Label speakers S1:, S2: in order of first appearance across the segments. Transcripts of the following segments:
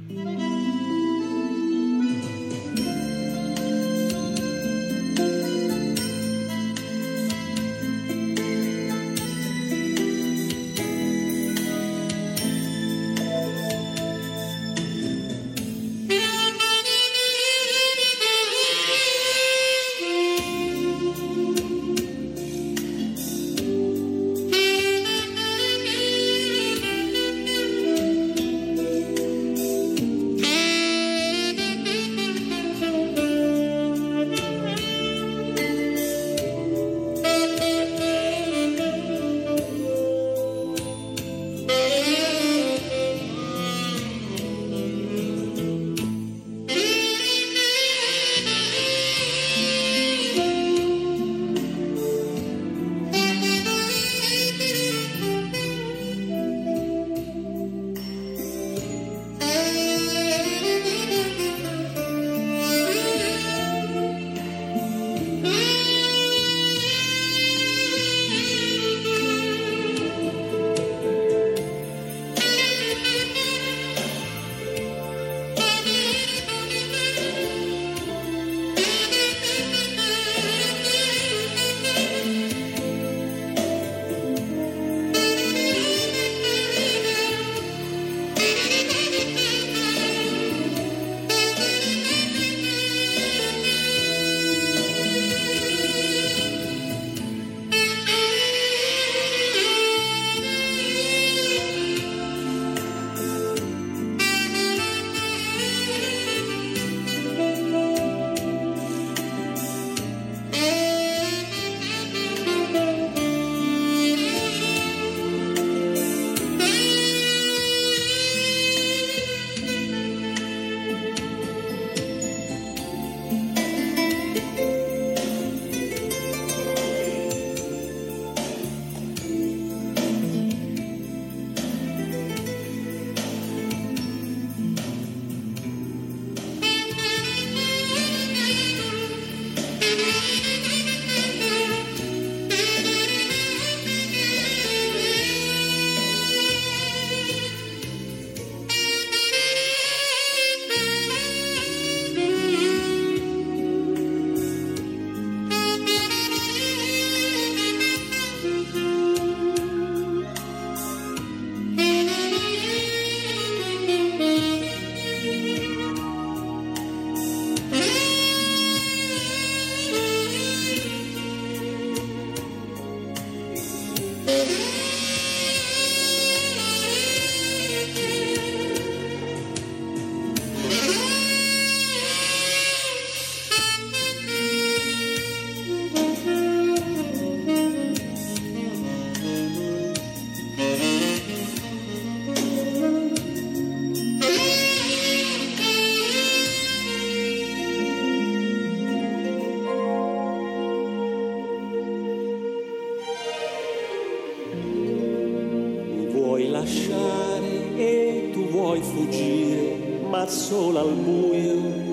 S1: lasciare e tu vuoi fuggire, ma solo al buio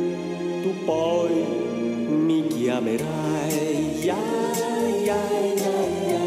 S1: tu poi mi chiamerai. Ya, ya, ya, ya.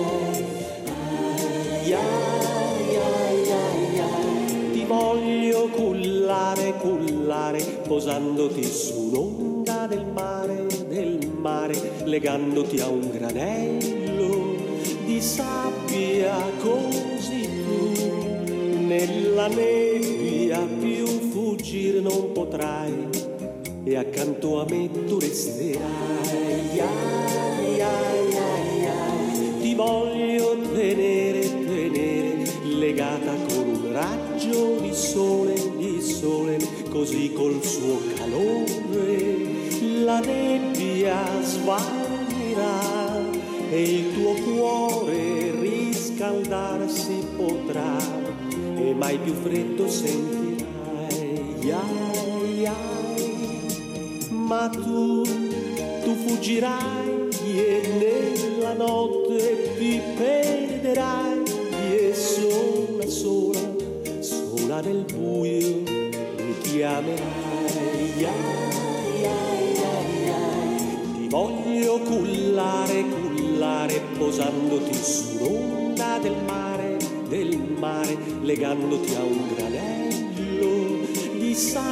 S1: Ya, ya, ya, ya. Ti voglio cullare, cullare, posandoti su un'onda del mare, legandoti a un granello di sabbia, così tu nella nebbia più fuggire non potrai e accanto a me tu resterai. Ya, ya, ya, ya. Ti voglio tenere, tenere, legata con un raggio di sole, così col suo calore la nebbia svanirà e il tuo cuore riscaldarsi potrà e mai più freddo sentirai. Ya, ya. Ma tu fuggirai e nella notte ti perderai e sola, sola, sola nel buio mi chiamerai. Ya, ya, ya, ya. Ti voglio cullare, cullare, posandoti sull'onda del mare, legandoti a un granello di sale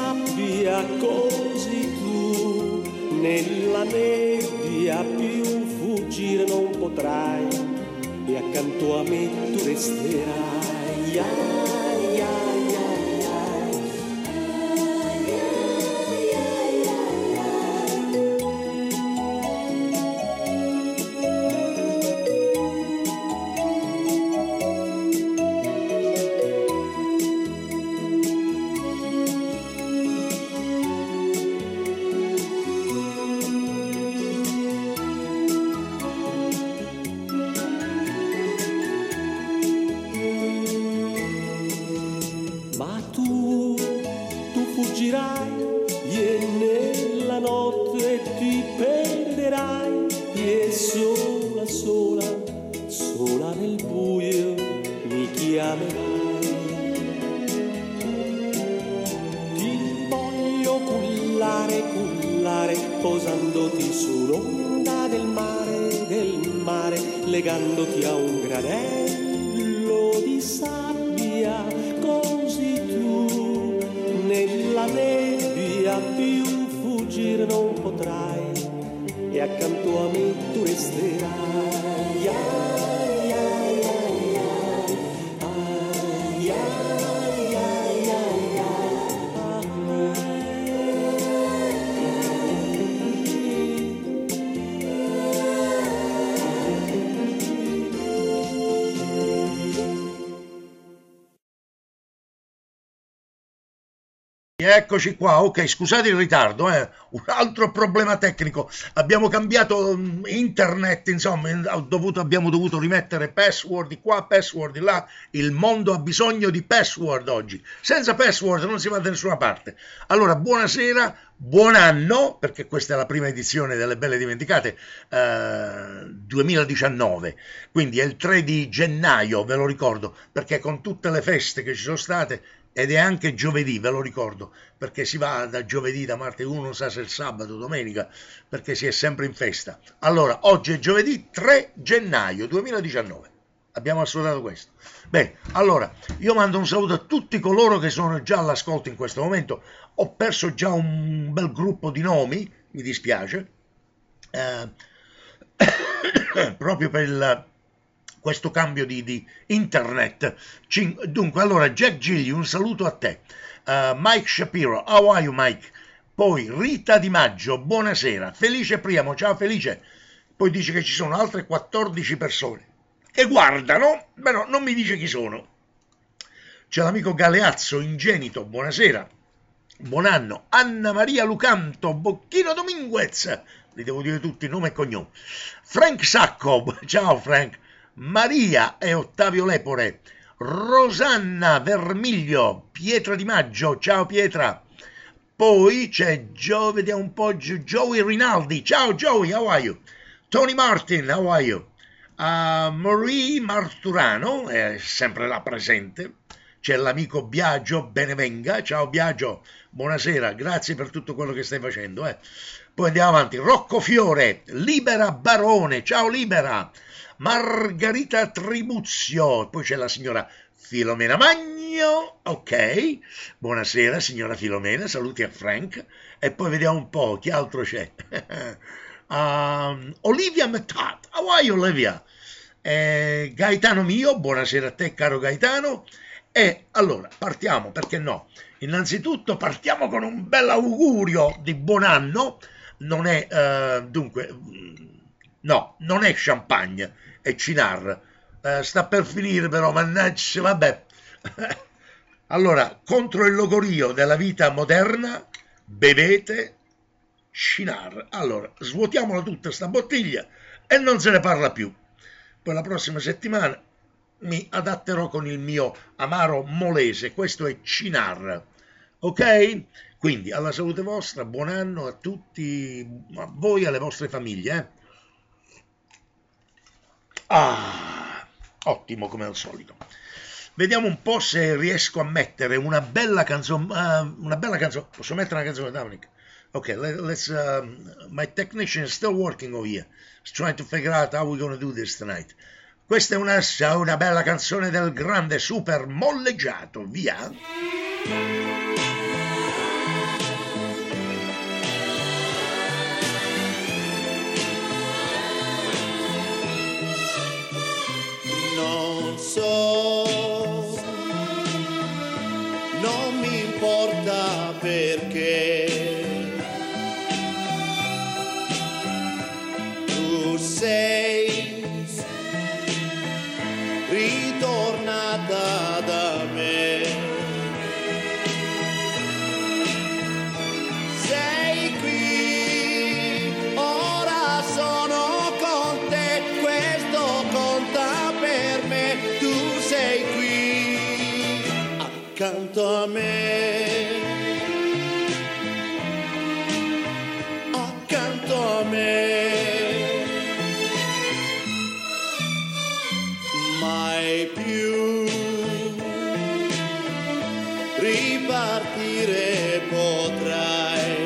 S1: sabbia, così tu nella nebbia più fuggire non potrai, e accanto a me tu resterai. Ai, ai, ai, ai. Ma tu fuggirai e nella notte ti perderai, e sola, sola, sola nel buio mi chiamerai. Ti voglio cullare, cullare, posandoti sull'onda del mare, legandoti a un granello di sabbia, così tu nella nebbia più fuggire non potrai, e accanto a me tu resterai. Ai, ai, ai, ai. Ai, ai, ai, ai,
S2: Eccoci qua, ok, scusate il ritardo, un altro problema tecnico, abbiamo cambiato internet, insomma, abbiamo dovuto rimettere password di qua, password di là, il mondo ha bisogno di password oggi, senza password non si va da nessuna parte. Allora, buonasera, buon anno, perché questa è la prima edizione delle Belle Dimenticate 2019, quindi è il 3 di gennaio, ve lo ricordo, perché con tutte le feste che ci sono state, ed è anche giovedì, ve lo ricordo, perché si va da giovedì, da martedì, uno non sa se è il sabato, domenica, perché si è sempre in festa. Allora, oggi è giovedì 3 gennaio 2019, abbiamo assoldato questo. Bene, allora, io mando un saluto a tutti coloro che sono già all'ascolto in questo momento, ho perso già un bel gruppo di nomi, mi dispiace, proprio per questo cambio di internet. Dunque, allora, Jack Gigli, un saluto a te. Mike Shapiro, how are you Mike? Poi Rita Di Maggio, buonasera. Felice Priamo, ciao Felice. Poi dice che ci sono altre 14 persone che guardano, però non mi dice chi sono. C'è l'amico Galeazzo, Ingenito, buonasera. Buon anno. Anna Maria Lucanto, Bocchino Dominguez, li devo dire tutti, nome e cognome. Frank Sacco, ciao Frank. Maria e Ottavio Lepore, Rosanna Vermiglio, Pietra Di Maggio, ciao Pietra. Poi c'è vediamo un po', Joey Rinaldi, ciao Joey, how are you? Tony Martin, how are you? Marie Marturano, è sempre là presente. C'è l'amico Biagio Benevenga, ciao Biagio, buonasera, grazie per tutto quello che stai facendo. Poi andiamo avanti, Rocco Fiore, Libera Barone, ciao Libera. Margherita Tribuzio, poi c'è la signora Filomena Magno, ok, buonasera signora Filomena, saluti a Frank, e poi vediamo un po' chi altro c'è. Olivia Mettat, how are you Olivia? Gaetano mio, buonasera a te caro Gaetano. E allora partiamo, perché no? Innanzitutto partiamo con un bel augurio di buon anno, non è dunque... No, non è champagne, è Cynar. Sta per finire però, mannaggia, vabbè. Allora, contro il logorio della vita moderna, bevete Cynar. Allora, svuotiamola tutta sta bottiglia e non se ne parla più. Poi la prossima settimana mi adatterò con il mio amaro molese. Questo è Cynar. Ok? Quindi, alla salute vostra, buon anno a tutti, a voi e alle vostre famiglie, ottimo come al solito. Vediamo un po' se riesco a mettere una bella canzone. Posso mettere una canzone, Dominic? Ok, let's. My technician is still working over here. He's trying to figure out how we're going to do this tonight. Questa è una bella canzone del grande super molleggiato. Via.
S1: non mi importa perché tu sei ritornata da me. Sei qui, ora sono con te, questo conta per me. Tu sei qui, accanto a me, accanto a me. Mai più ripartire potrai,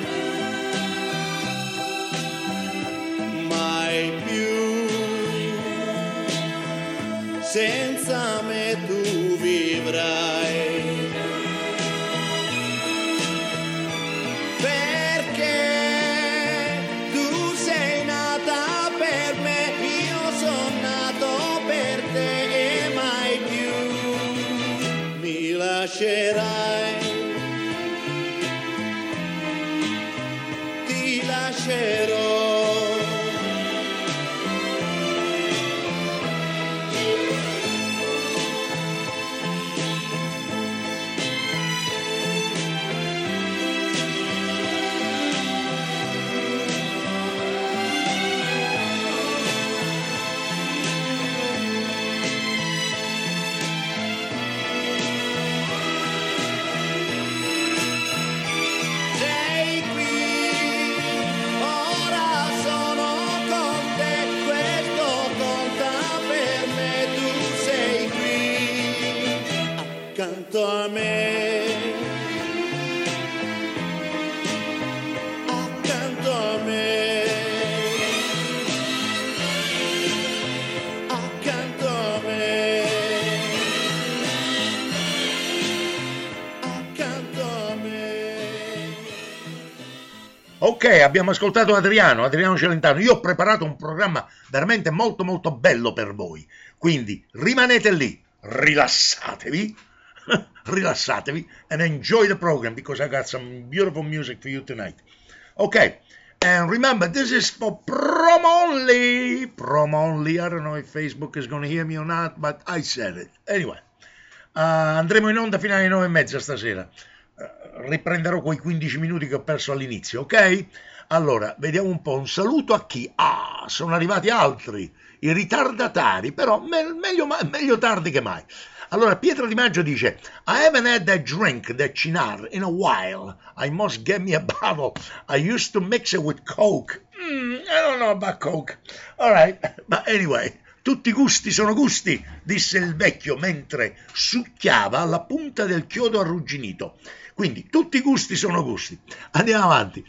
S1: mai più senza me tu vivrai, perché tu sei nata per me, io sono nato per te e mai più mi lascerai, ti lascerò. Sei qui, ora sono con te, questo conta per me. Tu sei qui, accanto a me, accanto a me, accanto a me, accanto a me.
S2: Ok, abbiamo ascoltato Adriano Celentano. Io ho preparato un programma veramente molto molto bello per voi, quindi rimanete lì, rilassatevi, rilassatevi and enjoy the program because I got some beautiful music for you tonight. Okay, and remember, this is for promo only. Promo only. I don't know if Facebook is going to hear me or not, but I said it. Anyway, andremo in onda fino alle 9:30 stasera. Riprenderò quei 15 minuti che ho perso all'inizio, ok? Allora, vediamo un po', un saluto a chi? Ah, sono arrivati altri, i ritardatari, però meglio tardi che mai. Allora, Pietro Di Maggio dice: I haven't had that drink, that Cynar, in a while. I must get me a bottle. I used to mix it with Coke. I don't know about Coke. All right, but anyway, tutti gusti sono gusti, disse il vecchio mentre succhiava la punta del chiodo arrugginito. Quindi, tutti gusti sono gusti. Andiamo avanti.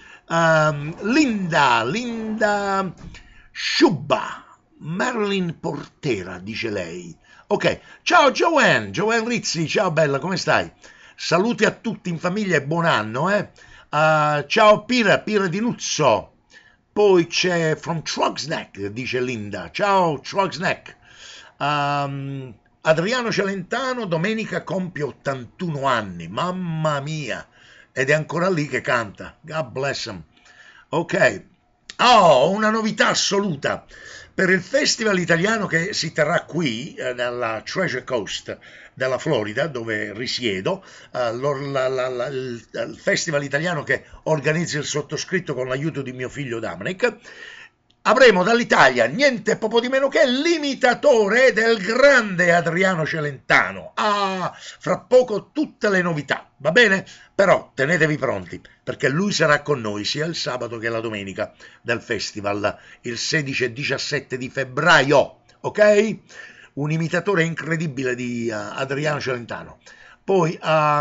S2: Linda Sciubba, Marilyn Portera, dice lei. Ok, ciao Joanne Rizzi, ciao bella, come stai? Saluti a tutti in famiglia e buon anno, eh? Ciao Pira di Nuzzo. Poi c'è From Trugsneck, dice Linda. Ciao Trugsneck. Adriano Celentano domenica compie 81 anni, mamma mia, ed è ancora lì che canta. God bless him. Ok. Oh, una novità assoluta. Per il festival italiano che si terrà qui, nella Treasure Coast della Florida, dove risiedo, il festival italiano che organizza il sottoscritto con l'aiuto di mio figlio Dominic, avremo dall'Italia niente poco di meno che l'imitatore del grande Adriano Celentano. Fra poco tutte le novità, va bene? Però tenetevi pronti, perché lui sarà con noi sia il sabato che la domenica del festival, il 16 e 17 di febbraio, ok? Un imitatore incredibile di Adriano Celentano. Poi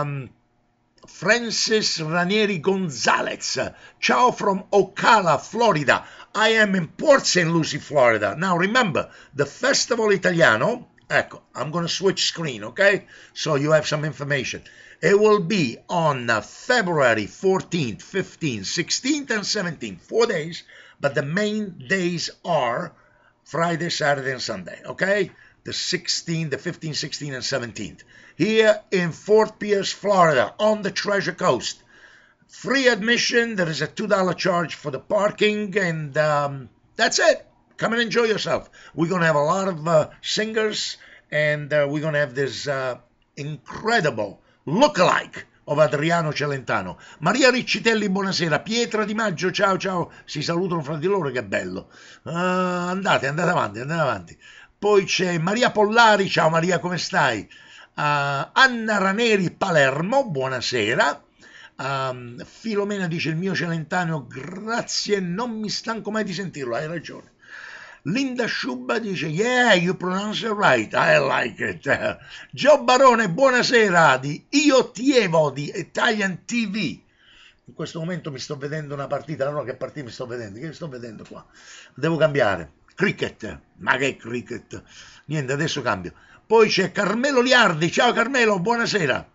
S2: Francis Ranieri Gonzalez, ciao from Ocala, Florida. I am in Port St. Lucie, Florida. Now remember, the Festival Italiano, ecco, I'm going to switch screen, okay? So you have some information. It will be on February 14th, 15th, 16th, and 17th, 4 days, but the main days are Friday, Saturday, and Sunday, okay? the 16th, the 15th, 16th, and 17th, here in Fort Pierce, Florida, on the Treasure Coast. Free admission. There is a $2 charge for the parking, and that's it. Come and enjoy yourself. We're going to have a lot of singers, and we're going to have this incredible look-alike of Adriano Celentano. Maria Riccitelli, buonasera. Pietra Di Maggio, ciao ciao. Si salutano fra di loro, che bello. Andate avanti. Poi c'è Maria Pollari, ciao Maria, come stai? Anna Raneri, Palermo, buonasera. Filomena dice: il mio Celentano, grazie, non mi stanco mai di sentirlo, hai ragione. Linda Sciubba dice: yeah, you pronounce it right, I like it. Gio Barone, buonasera, di Io Tievo di Italian TV. In questo momento mi sto vedendo una partita, no, che partita mi sto vedendo? Che sto vedendo qua? Devo cambiare. Cricket, ma che cricket? Niente, adesso cambio. Poi c'è Carmelo Liardi, ciao Carmelo, buonasera.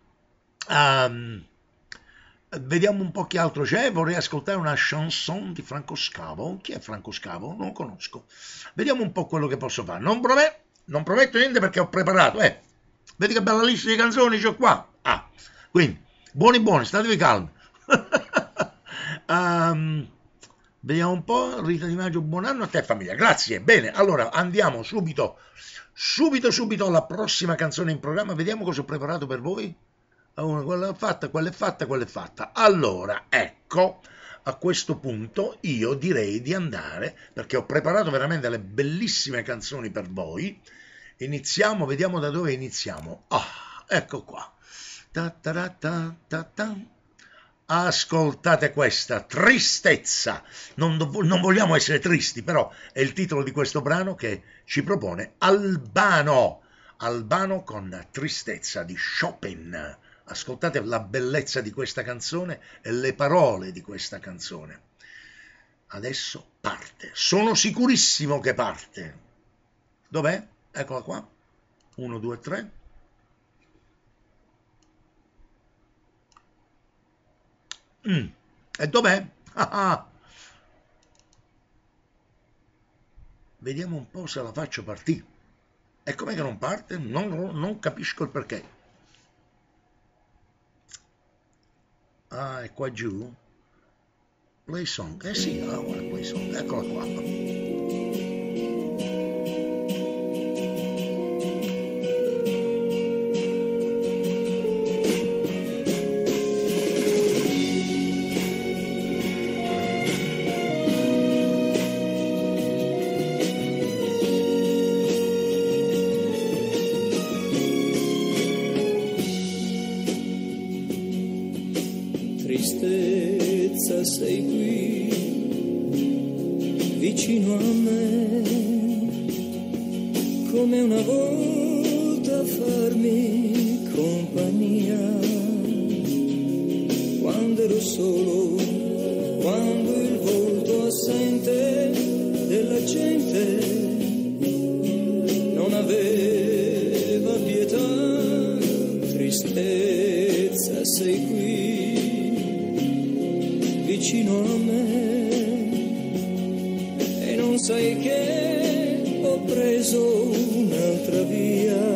S2: Vediamo un po' che altro c'è. Vorrei ascoltare una chanson di Franco Scavo. Chi è Franco Scavo? Non lo conosco. Vediamo un po' quello che posso fare. Non prometto niente perché ho preparato. Vedi che bella lista di canzoni c'ho qua. Quindi, buoni, statevi calmi. Vediamo un po'. Rita Di Maggio, buon anno a te famiglia. Grazie. Bene, allora andiamo subito alla prossima canzone in programma. Vediamo cosa ho preparato per voi. Quella è fatta. Allora, ecco, a questo punto io direi di andare, perché ho preparato veramente delle bellissime canzoni per voi. Iniziamo, vediamo da dove iniziamo. Ecco qua. Ascoltate questa, Tristezza. Non vogliamo essere tristi, però è il titolo di questo brano che ci propone Albano con Tristezza di Chopin. Ascoltate la bellezza di questa canzone e le parole di questa canzone. Adesso parte. Sono sicurissimo che parte. Dov'è? Eccola qua. 1, 2, 3. E dov'è? Vediamo un po' se la faccio partire. E com'è che non parte? Non capisco il perché. È qua giù? Play song. Sì, guarda, play song. Eccola qua.
S3: Tristezza, sei qui vicino a me, come una volta a farmi compagnia, quando ero solo, quando il volto assente della gente non aveva pietà. Tristezza, sei qui vicino a me e non sai che ho preso un'altra via,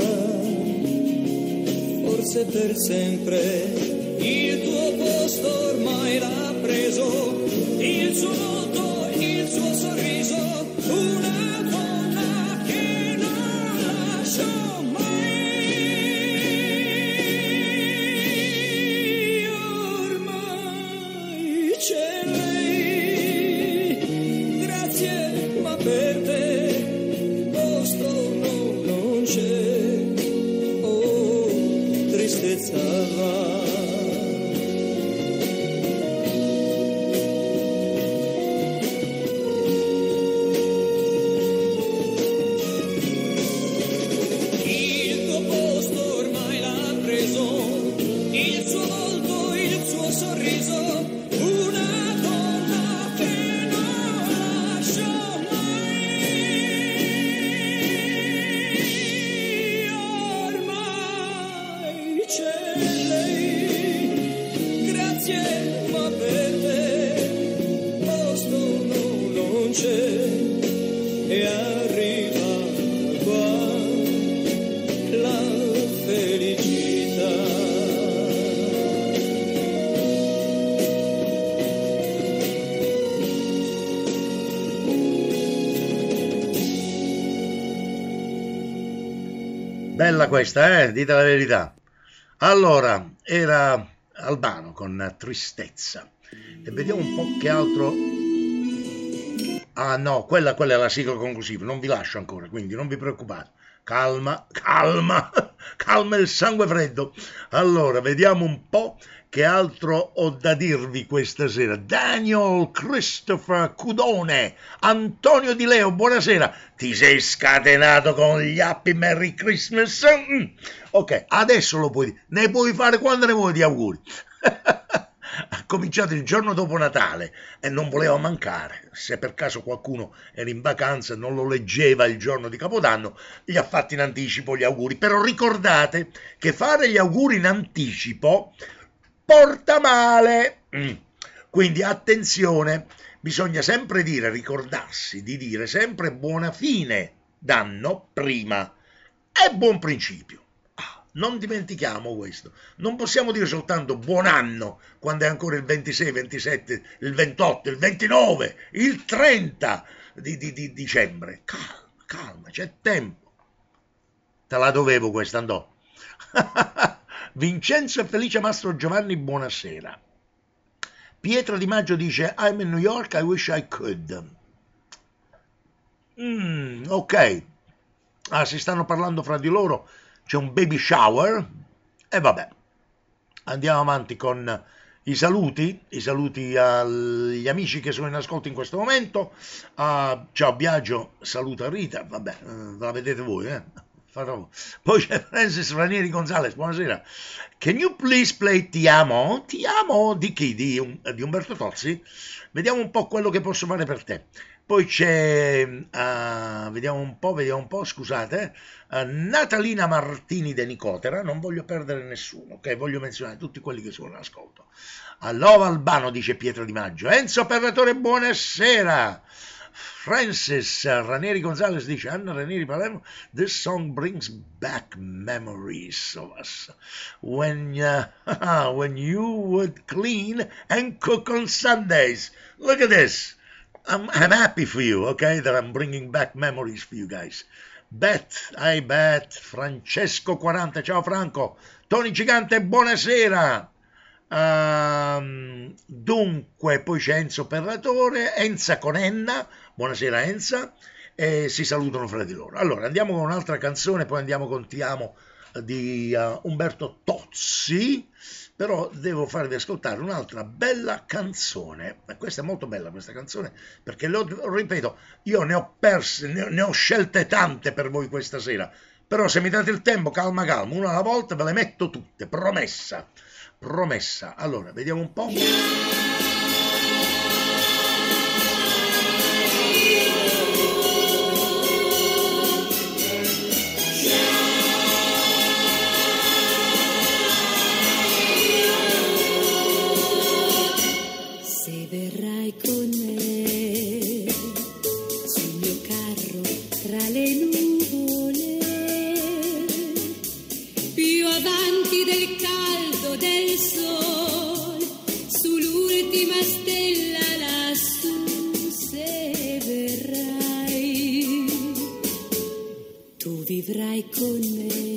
S3: forse per sempre il tuo posto ormai l'ha preso, il suo volto, il suo sorriso, una donna che non lascio mai. C'è lei, grazie, ma per te posto non c'è. Oh, tristezza va. Il tuo posto ormai l'ha preso, il suo volto, il suo sorriso. E arriva qua
S2: Bella questa, dite la verità. Allora, era Albano con Tristezza. E vediamo un po' che altro. Ah no, quella è la sigla conclusiva, non vi lascio ancora, quindi non vi preoccupate. Calma, calma, calma il sangue freddo. Allora, vediamo un po' che altro ho da dirvi questa sera. Daniel Christopher Cudone, Antonio Di Leo, buonasera. Ti sei scatenato con gli Happy Merry Christmas? Ok, adesso lo puoi dire. Ne puoi fare quando ne vuoi di auguri. Ha cominciato il giorno dopo Natale e non voleva mancare. Se per caso qualcuno era in vacanza e non lo leggeva il giorno di Capodanno, gli ha fatto in anticipo gli auguri. Però ricordate che fare gli auguri in anticipo porta male. Quindi attenzione, bisogna sempre ricordarsi di dire sempre buona fine d'anno prima e buon principio. Non dimentichiamo questo. Non possiamo dire soltanto buon anno quando è ancora il 26, 27, il 28, il 29, il 30 di dicembre. Calma, calma, c'è tempo. Te la dovevo questa, andò. Vincenzo e Felice Mastro Giovanni, buonasera. Pietro Di Maggio dice I'm in New York, I wish I could. Ok. Si stanno parlando fra di loro. C'è un baby shower e vabbè, andiamo avanti con i saluti agli amici che sono in ascolto in questo momento. Ciao Biagio, saluta Rita, vabbè, ve la vedete voi, Poi c'è Francis Ranieri Gonzalez, buonasera. Can you please play Ti amo? Ti amo di chi? Di Umberto Tozzi? Vediamo un po' quello che posso fare per te. Poi c'è, vediamo un po', scusate, Natalina Martini de Nicotera, non voglio perdere nessuno, ok? Voglio menzionare tutti quelli che sono in ascolto. Allora Albano, dice Pietro Di Maggio. Enzo Perratore, buonasera. Francis Ranieri Gonzalez dice, Anna Ranieri Palermo, this song brings back memories of us. When you would clean and cook on Sundays. Look at this. I'm happy for you, okay, that I'm bringing back memories for you guys. I bet, Francesco 40, ciao Franco, Tony Gigante, buonasera. Dunque, poi c'è Enzo Perratore, Enza con Enna, buonasera Enza, e si salutano fra di loro. Allora, andiamo con un'altra canzone, poi andiamo con Ti amo di Umberto Tozzi. Però devo farvi ascoltare un'altra bella canzone. Questa è molto bella questa canzone, perché ripeto, io ne ho scelte tante per voi questa sera, però se mi date il tempo, calma, una alla volta ve le metto tutte, promessa. Allora, vediamo un po'.
S4: Con me sul mio carro tra le nuvole, più avanti del caldo del sole, sull'ultima stella lassù, se verrai, tu vivrai con me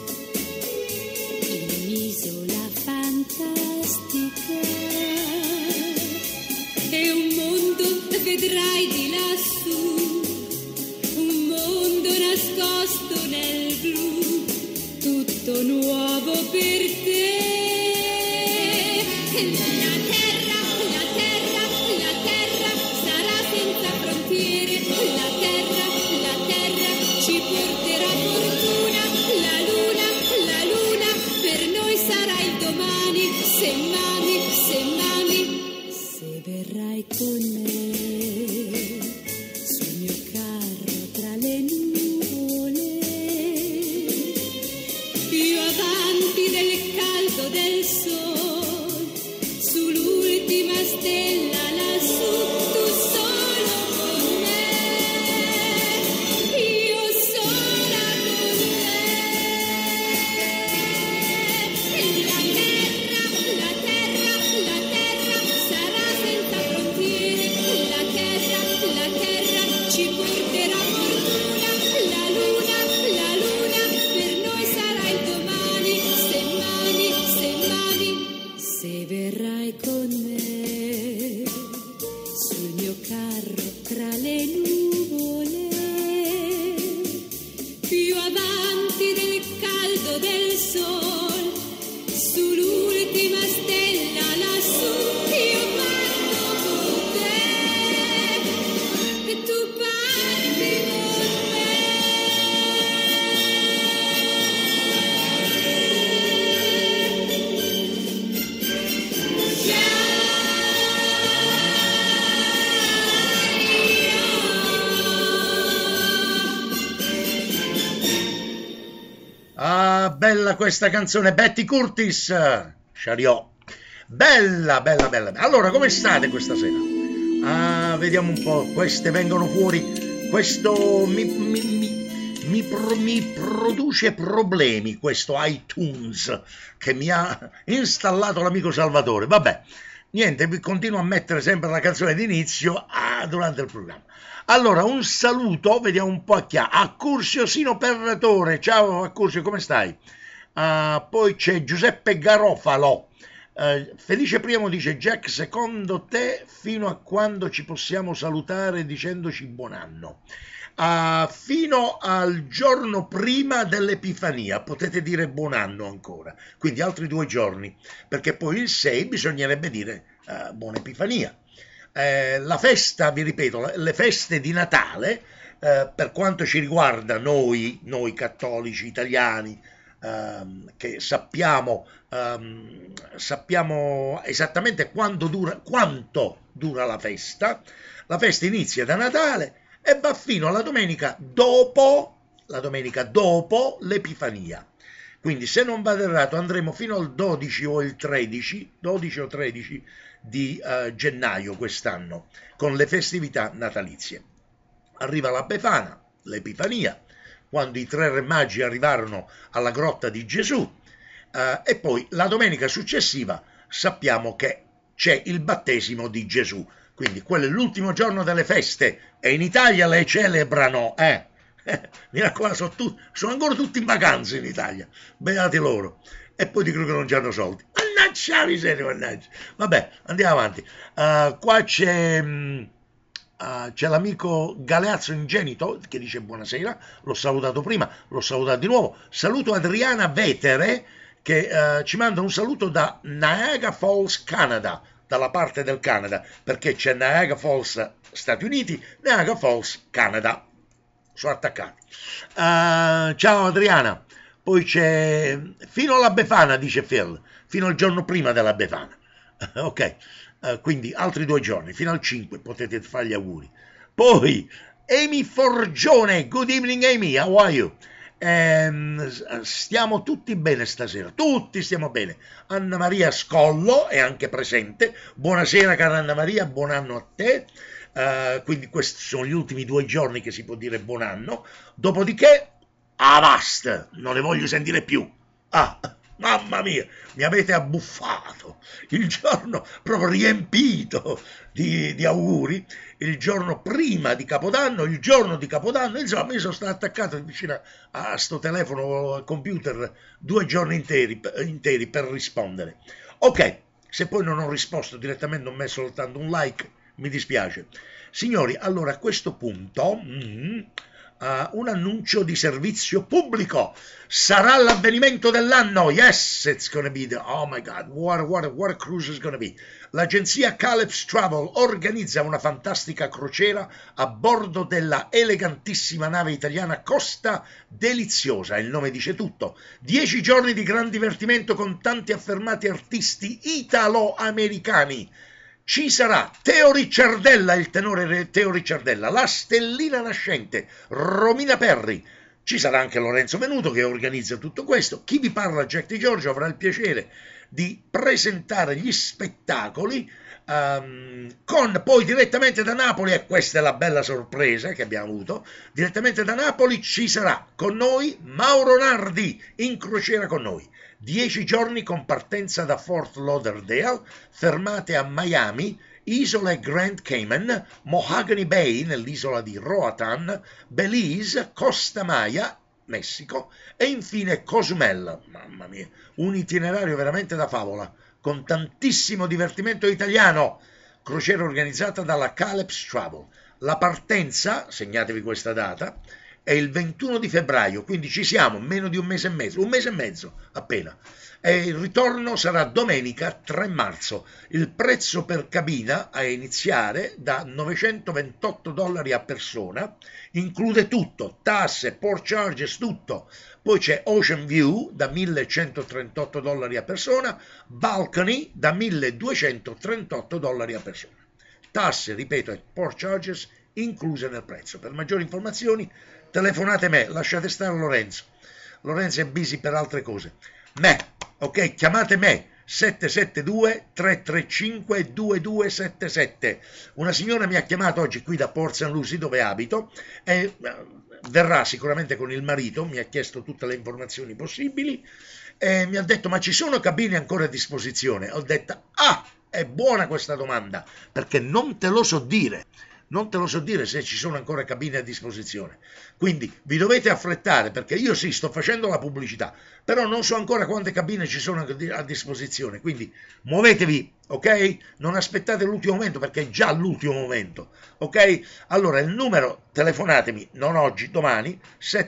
S4: in un'isola fantastica. E un mondo vedrai di lassù, un mondo nascosto nel blu, tutto nuovo per te. La terra sarà senza frontiere, la terra ci porterà fortuna, la luna per noi sarà il domani, se verrai con me sul mio carro tra le nuvole, più avanti del caldo del sole,
S2: bella questa canzone, Betty Curtis, Chariot. Bella, bella, bella. Allora, come state questa sera? Vediamo un po', queste vengono fuori. Questo mi produce problemi, questo iTunes che mi ha installato l'amico Salvatore. Vabbè, niente, vi continuo a mettere sempre la canzone d'inizio durante il programma. Allora, un saluto, vediamo un po' a Curzio Sino Perratore. Ciao Curzio, come stai? Poi c'è Giuseppe Garofalo. Felice Primo dice: Jack, secondo te fino a quando ci possiamo salutare dicendoci buon anno? Fino al giorno prima dell'Epifania potete dire buon anno ancora, quindi altri 2 giorni, perché poi il 6 bisognerebbe dire buona Epifania. La festa, vi ripeto, le feste di Natale, per quanto ci riguarda noi cattolici italiani, che sappiamo esattamente quanto dura la festa. La festa inizia da Natale e va fino alla domenica dopo l'Epifania. Quindi, se non vado errato, andremo fino al 12 o 13 di gennaio quest'anno, con le festività natalizie. Arriva la Befana, l'Epifania, quando i 3 re magi arrivarono alla grotta di Gesù, e poi la domenica successiva sappiamo che c'è il battesimo di Gesù, quindi quello è l'ultimo giorno delle feste e in Italia le celebrano, mi raccomando, sono ancora tutti in vacanza in Italia, beati loro, e poi dicono che non c'hanno soldi, mannaggia miseria, mannaggia. Vabbè, andiamo avanti. Qua c'è l'amico Galeazzo Ingenito che dice buonasera, l'ho salutato prima, l'ho salutato di nuovo. Saluto Adriana Vetere che ci manda un saluto da Niagara Falls, Canada, dalla parte del Canada, perché c'è Niagara Falls Stati Uniti, Niagara Falls Canada, sono attaccati. Ciao Adriana. Poi c'è fino alla Befana, dice Phil, fino al giorno prima della Befana. Ok. Quindi altri 2 giorni, fino al 5 potete fare gli auguri. Poi Amy Forgione, good evening Amy, how are you? Stiamo tutti bene stasera, tutti stiamo bene. Anna Maria Scollo è anche presente, buonasera cara Anna Maria, buon anno a te. Quindi questi sono gli ultimi 2 giorni che si può dire buon anno, dopodiché basta, non ne voglio sentire più. Mamma mia, mi avete abbuffato, il giorno proprio riempito di auguri, il giorno prima di Capodanno, il giorno di Capodanno, insomma io sono stato attaccato vicino a sto telefono al computer 2 giorni interi per rispondere. Ok, se poi non ho risposto direttamente, ho messo soltanto un like, mi dispiace. Signori, allora a questo punto un annuncio di servizio pubblico. Sarà l'avvenimento dell'anno. Yes, it's gonna be oh my god, what a cruise is gonna be. L'agenzia Calypso Travel organizza una fantastica crociera a bordo della elegantissima nave italiana Costa Deliziosa, il nome dice tutto. 10 giorni di gran divertimento con tanti affermati artisti italo-americani. Ci sarà Teo Ricciardella, il tenore Teo Ricciardella, la stellina nascente Romina Perri, ci sarà anche Lorenzo Venuto che organizza tutto questo. Chi vi parla, Jack Di Giorgio, avrà il piacere di presentare gli spettacoli con poi direttamente da Napoli, e questa è la bella sorpresa che abbiamo avuto, direttamente da Napoli ci sarà con noi Mauro Nardi in crociera con noi. 10 giorni con partenza da Fort Lauderdale, fermate a Miami, isole Grand Cayman, Mahogany Bay nell'isola di Roatan, Belize, Costa Maya, Messico e infine Cozumel. Mamma mia, un itinerario veramente da favola, con tantissimo divertimento italiano. Crociera organizzata dalla Calypso Travel. La partenza, segnatevi questa data, è il 21 di febbraio, quindi ci siamo, meno di un mese e mezzo appena. E il ritorno sarà domenica 3 marzo. Il prezzo per cabina a iniziare da $928 a persona, include tutto, tasse, port charges, tutto. Poi c'è Ocean View da $1.138 a persona, Balcony da $1.238 a persona. Tasse, ripeto, e port charges incluse nel prezzo. Per maggiori informazioni telefonate me, lasciate stare Lorenzo. Lorenzo è busy per altre cose. Ok, chiamate me, 772-335-2277. Una signora mi ha chiamato oggi qui da Port St. Lucie, dove abito, e verrà sicuramente con il marito, mi ha chiesto tutte le informazioni possibili e mi ha detto: ma ci sono cabine ancora a disposizione? Ho detto: è buona questa domanda, perché non te lo so dire se ci sono ancora cabine a disposizione, quindi vi dovete affrettare, perché io sì, sto facendo la pubblicità, però non so ancora quante cabine ci sono a disposizione, quindi muovetevi, ok? Non aspettate l'ultimo momento, perché è già l'ultimo momento, ok? Allora il numero, telefonatemi, non oggi, domani,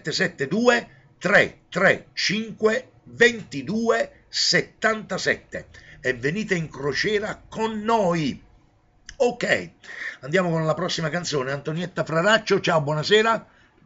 S2: 772-335-2277 e venite in crociera con noi. Ok, andiamo con la prossima canzone. Antonietta Fraraccio, ciao, buonasera.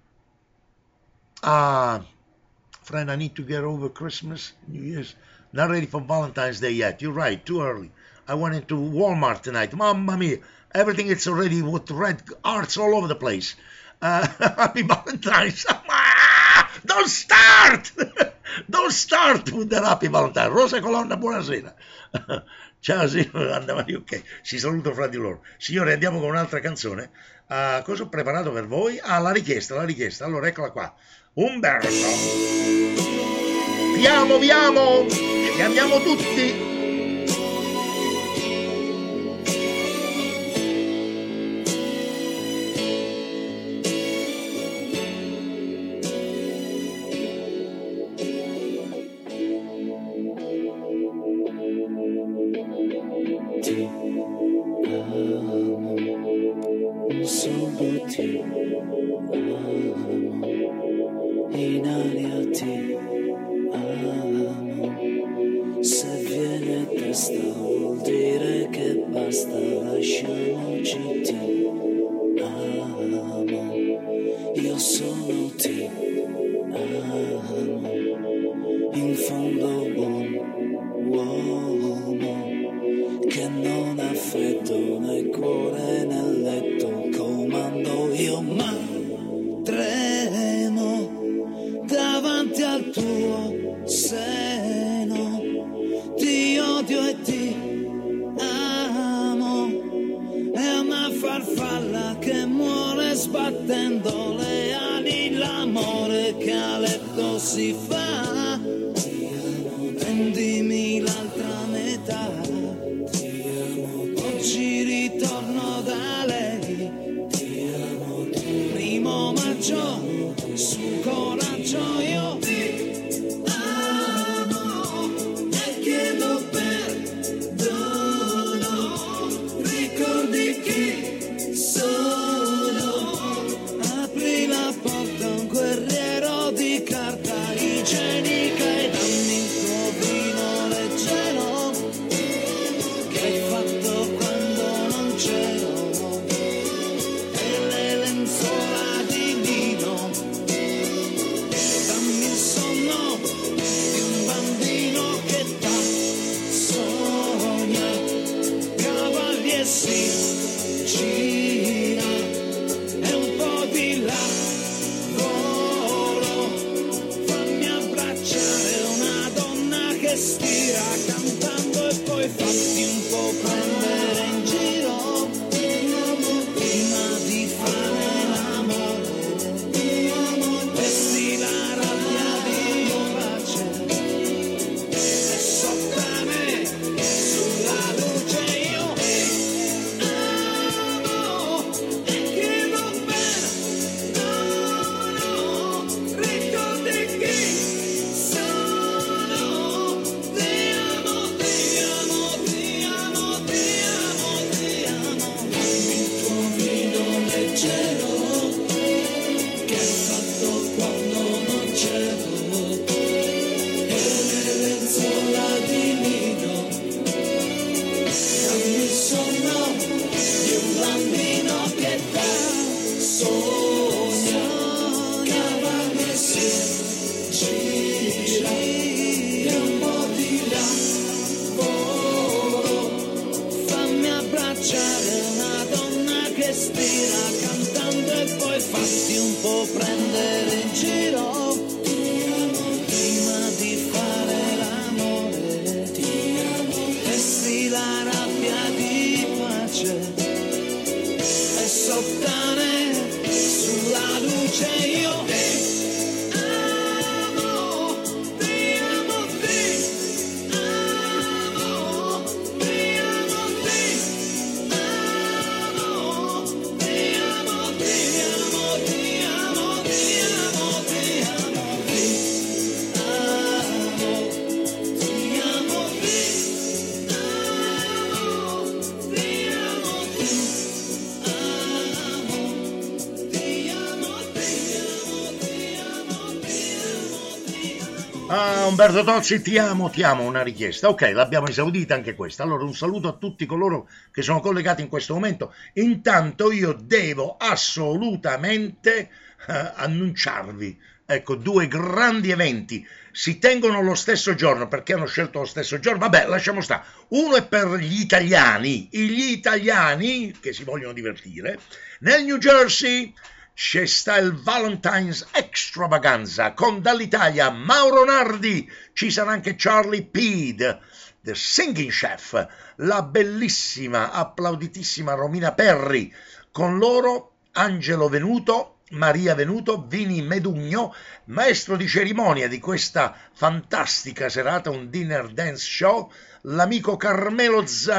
S2: Friend, I need to get over Christmas, New Year's. Not ready for Valentine's Day yet. You're right, too early. I went into Walmart tonight. Mamma mia, everything is already with red hearts all over the place. Happy Valentine's. Don't start! Don't start with the Happy Valentine. Rosa Colonna, buonasera. Ciao signore, ok, si saluto fra di loro. Signore, andiamo con un'altra canzone. Cosa ho preparato per voi? La richiesta. Allora, eccola qua. Umberto. Vi amo, ci amiamo tutti.
S5: In aria ti amo, se viene a testa vuol dire che basta, lasciamoci ti amo, io sono ti amo, in fondo un uomo che non ha freddo né cuore né letto, comando io ma tremo davanti al tuo seno, ti odio e ti amo, è una farfalla che muore sbattendo le ali, l'amore che a letto si fa, prendimi l'altra metà, oggi ritorno da lei, primo maggio, su coraggio io ti amo e chiedo perdono, ricordi chi sono, apri la porta a un guerriero di carta igienica e dammi il tuo vino leggero che hai fatto quando non c'ero, e le lenzuola di lino, dammi il sonno di un bambino che t'ha sogna, cavalli e si gira e un po' di lavoro, fammi abbracciare una donna che stira cantando e poi fatti un po' prendere in giro prima di fare l'amore, vesti la rabbia di pace e sopra me sulla luce io amo e chiedo perdono, ricordi chi sono, ti amo, ti amo, ti amo, ti amo, ti amo, dammi il tuo vino leggero che hai fatto quando non c'ero, e le lenzuola di lino, dammi il sonno di un bambino che t'ha sogna, cavalli e si gira e un po' di lavoro, fammi abbracciare una donna che stira cantando e poi fatti un po' prendere in giro lontane sulla luce io ti amo, ti amo, ti amo, ti amo, ti amo, ti amo, ti amo, ti amo, ti amo, ti amo, ti amo, ti amo,
S2: Ah, Umberto Tozzi, ti amo, una richiesta. Ok, l'abbiamo esaudita anche questa. Allora, un saluto a tutti coloro che sono collegati in questo momento. Intanto io devo assolutamente annunciarvi, ecco, due grandi eventi. Si tengono lo stesso giorno. Perché hanno scelto lo stesso giorno? Vabbè, lasciamo stare. Uno è per gli italiani che si vogliono divertire. Nel New Jersey c'è sta il Valentine's Extravaganza con dall'Italia Mauro Nardi, ci sarà anche Charlie Peed, The Singing Chef, la bellissima, applauditissima Romina Perri, con loro Angelo Venuto, Maria Venuto, Vini Medugno, maestro di cerimonia di questa fantastica serata, un dinner dance show, l'amico Carmelo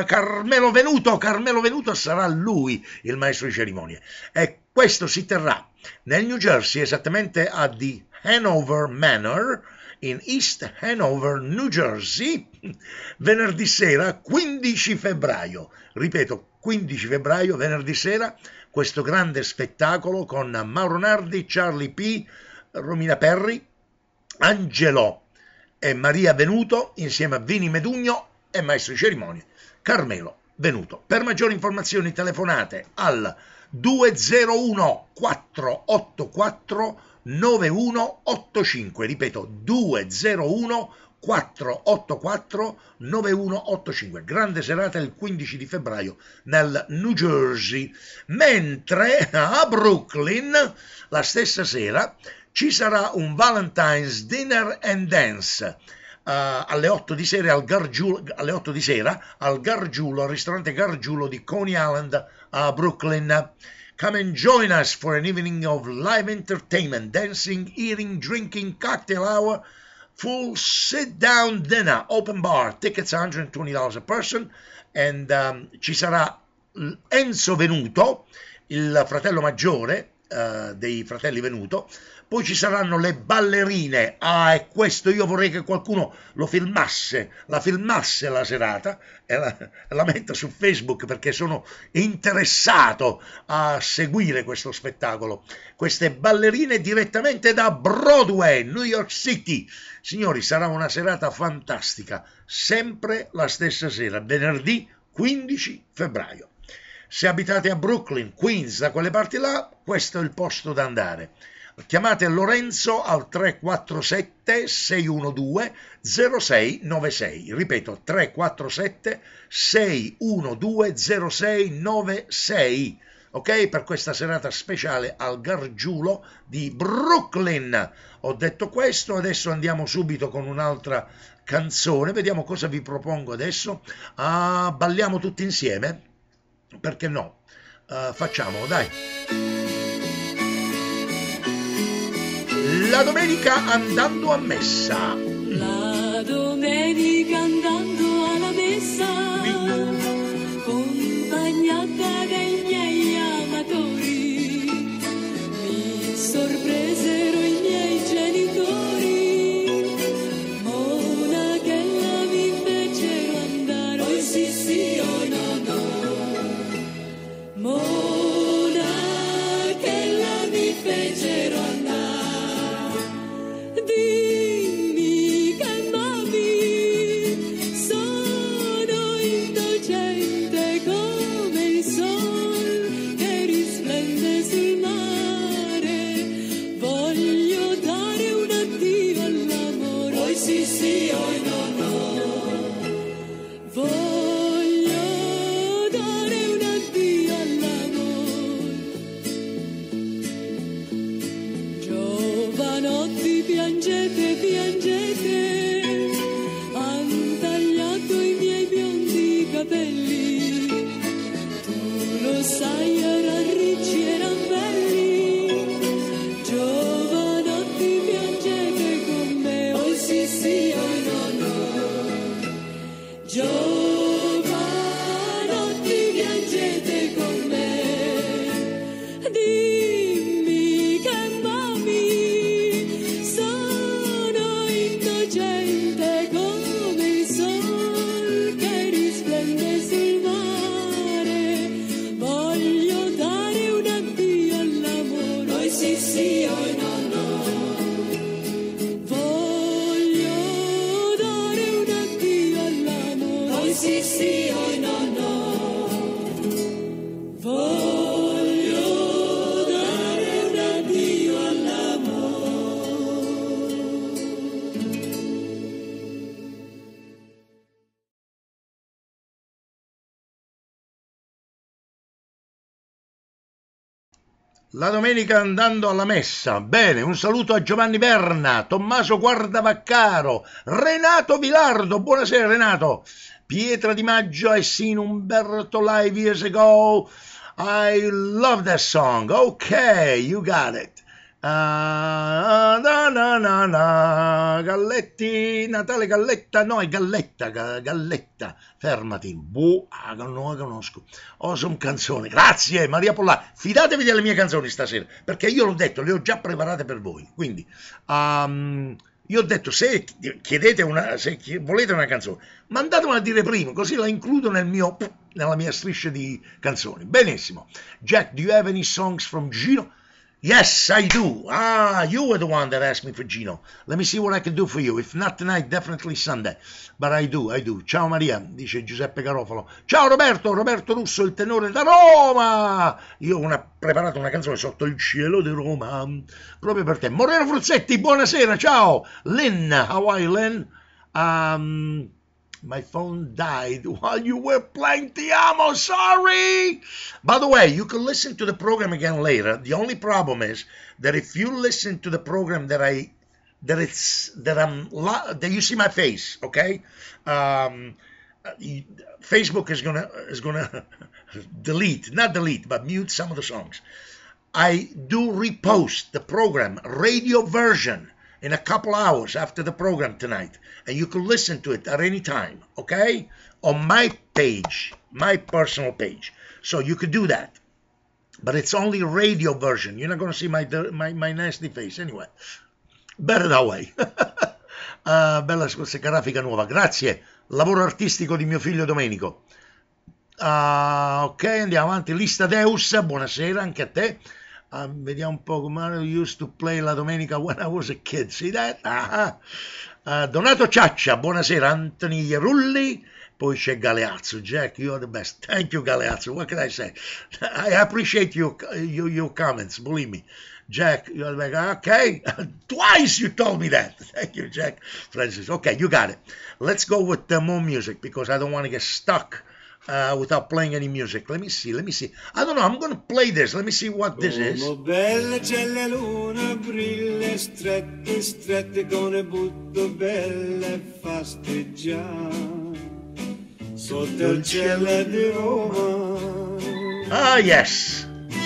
S2: Venuto sarà lui il maestro di cerimonie. E questo si terrà nel New Jersey, esattamente a The Hanover Manor, in East Hanover, New Jersey, venerdì sera, 15 febbraio. Ripeto, 15 febbraio, venerdì sera, questo grande spettacolo con Mauro Nardi, Charlie P., Romina Perri, Angelo e Maria Venuto, insieme a Vini Medugno e maestro di cerimonie Carmelo Venuto. Per maggiori informazioni telefonate al 201 484 9185, ripeto 201 484 9185. Grande serata il 15 di febbraio nel New Jersey, mentre a Brooklyn la stessa sera ci sarà un Valentine's Dinner and Dance alle 8 di sera al Gargiulo, al ristorante Gargiulo di Coney Island a Brooklyn. Come and join us for an evening of live entertainment, dancing, eating, drinking, cocktail hour, full sit-down dinner, open bar, tickets $120 a person, and ci sarà Enzo Venuto, il fratello maggiore dei fratelli Venuto. Poi ci saranno le ballerine. E questo io vorrei che qualcuno la filmasse la serata e la metta su Facebook, perché sono interessato a seguire questo spettacolo. Queste ballerine direttamente da Broadway, New York City. Signori, sarà una serata fantastica, sempre la stessa sera, venerdì 15 febbraio. Se abitate a Brooklyn, Queens, da quelle parti là, questo è il posto da andare. Chiamate Lorenzo al 347-612-0696, ripeto 347-612-0696, ok? Per questa serata speciale al Gargiulo di Brooklyn. Ho detto questo, adesso andiamo subito con un'altra canzone, vediamo cosa vi propongo adesso. Balliamo tutti insieme? Perché no? Facciamolo, dai. La domenica andando a messa.
S4: La domenica andando alla messa, accompagnata dai miei amatori, mi sorpresero i miei genitori, monachella mi fecero andare, oh sì sì, oh no no, monachella mi fecero andare. Dimmi oi no no. Voglio dare un addio
S2: La domenica andando alla messa. Bene, un saluto a Giovanni Verna, Tommaso Guardavaccaro, Renato Vilardo. Buonasera Renato. Pietra Di Maggio, I seen Umberto live years ago. I love that song. Okay, you got it. Galletti, Natale Galletta, no, è Galletta, Galletta, fermati, non la conosco. Awesome canzone, grazie Maria Pollà, fidatevi delle mie canzoni stasera, perché io l'ho detto, le ho già preparate per voi, quindi io ho detto, se volete una canzone, mandatemela a dire prima, così la includo nella mia striscia di canzoni. Benissimo. Jack, do you have any songs from Gino? Yes, I do. You were the one that asked me for Gino. Let me see what I can do for you. If not tonight, definitely Sunday. But I do. Ciao Maria, dice Giuseppe Garofalo. Ciao Roberto Russo, il tenore da Roma. Io ho preparato una canzone Sotto il cielo di Roma, proprio per te. Moreno Fruzzetti, buonasera, ciao. Lynn, how are you, Lynn? My phone died while you were playing Ti Amo, sorry! By the way, you can listen to the program again later. The only problem is that if you listen to the program that you see my face, okay? Facebook is gonna mute some of the songs. I do repost the program, radio version, in a couple hours after the program tonight, and you can listen to it at any time, okay? On my page, my personal page. So you could do that. But it's only radio version. You're not going to see my nasty face anyway. Better that way. Bella questa grafica nuova. Grazie. Lavoro artistico di mio figlio Domenico. Ok, andiamo avanti. Lista Deus, buonasera anche a te. Vediamo un po' come used to play la domenica when I was a kid. See that? Donato Ciaccia, buonasera. Anthony Ierulli, poi c'è Galeazzo. Jack, you are the best. Thank you, Galeazzo. What can I say? I appreciate your comments, believe me. Jack, you are the best. Okay. Twice you told me that. Thank you, Jack. Francis. Okay, you got it. Let's go with more music because I don't want to get stuck without playing any music. Let me see. I don't know. I'm going to play this. Let me see what this is.
S1: Come bella c'è la luna, brille strette, strette con le butto belle fasteggiare sotto il cielo di Roma.
S2: Ah, yes.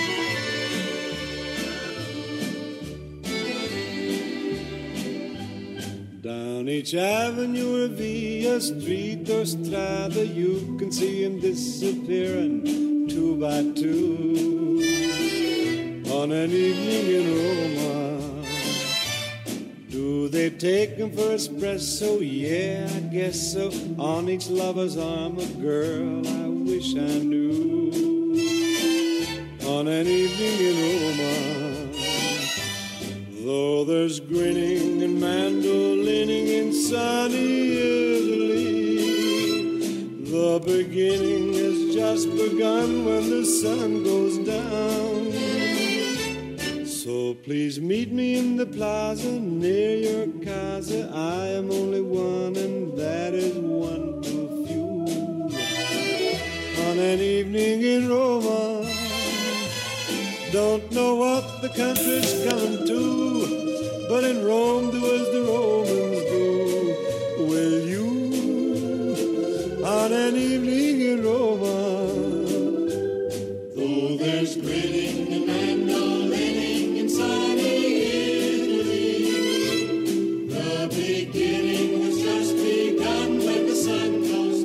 S1: Down each avenue or via street or strada, you can see him disappearing two by two on an evening in Roma. Do they take him for espresso? Yeah, I guess so. On each lover's arm a girl I wish I knew on an evening in Roma. Though there's grinning and mandolining in sunny Italy, the beginning has just begun when the sun goes down. So please meet me in the plaza near your casa. I am only one and that is one too few. On an evening in Roma, don't know what the country's coming to, but in Rome do as the Romans do. Will you, on an evening in Roma? Though there's grinning and mandolining in sunny Italy, the beginning has just begun when the sun goes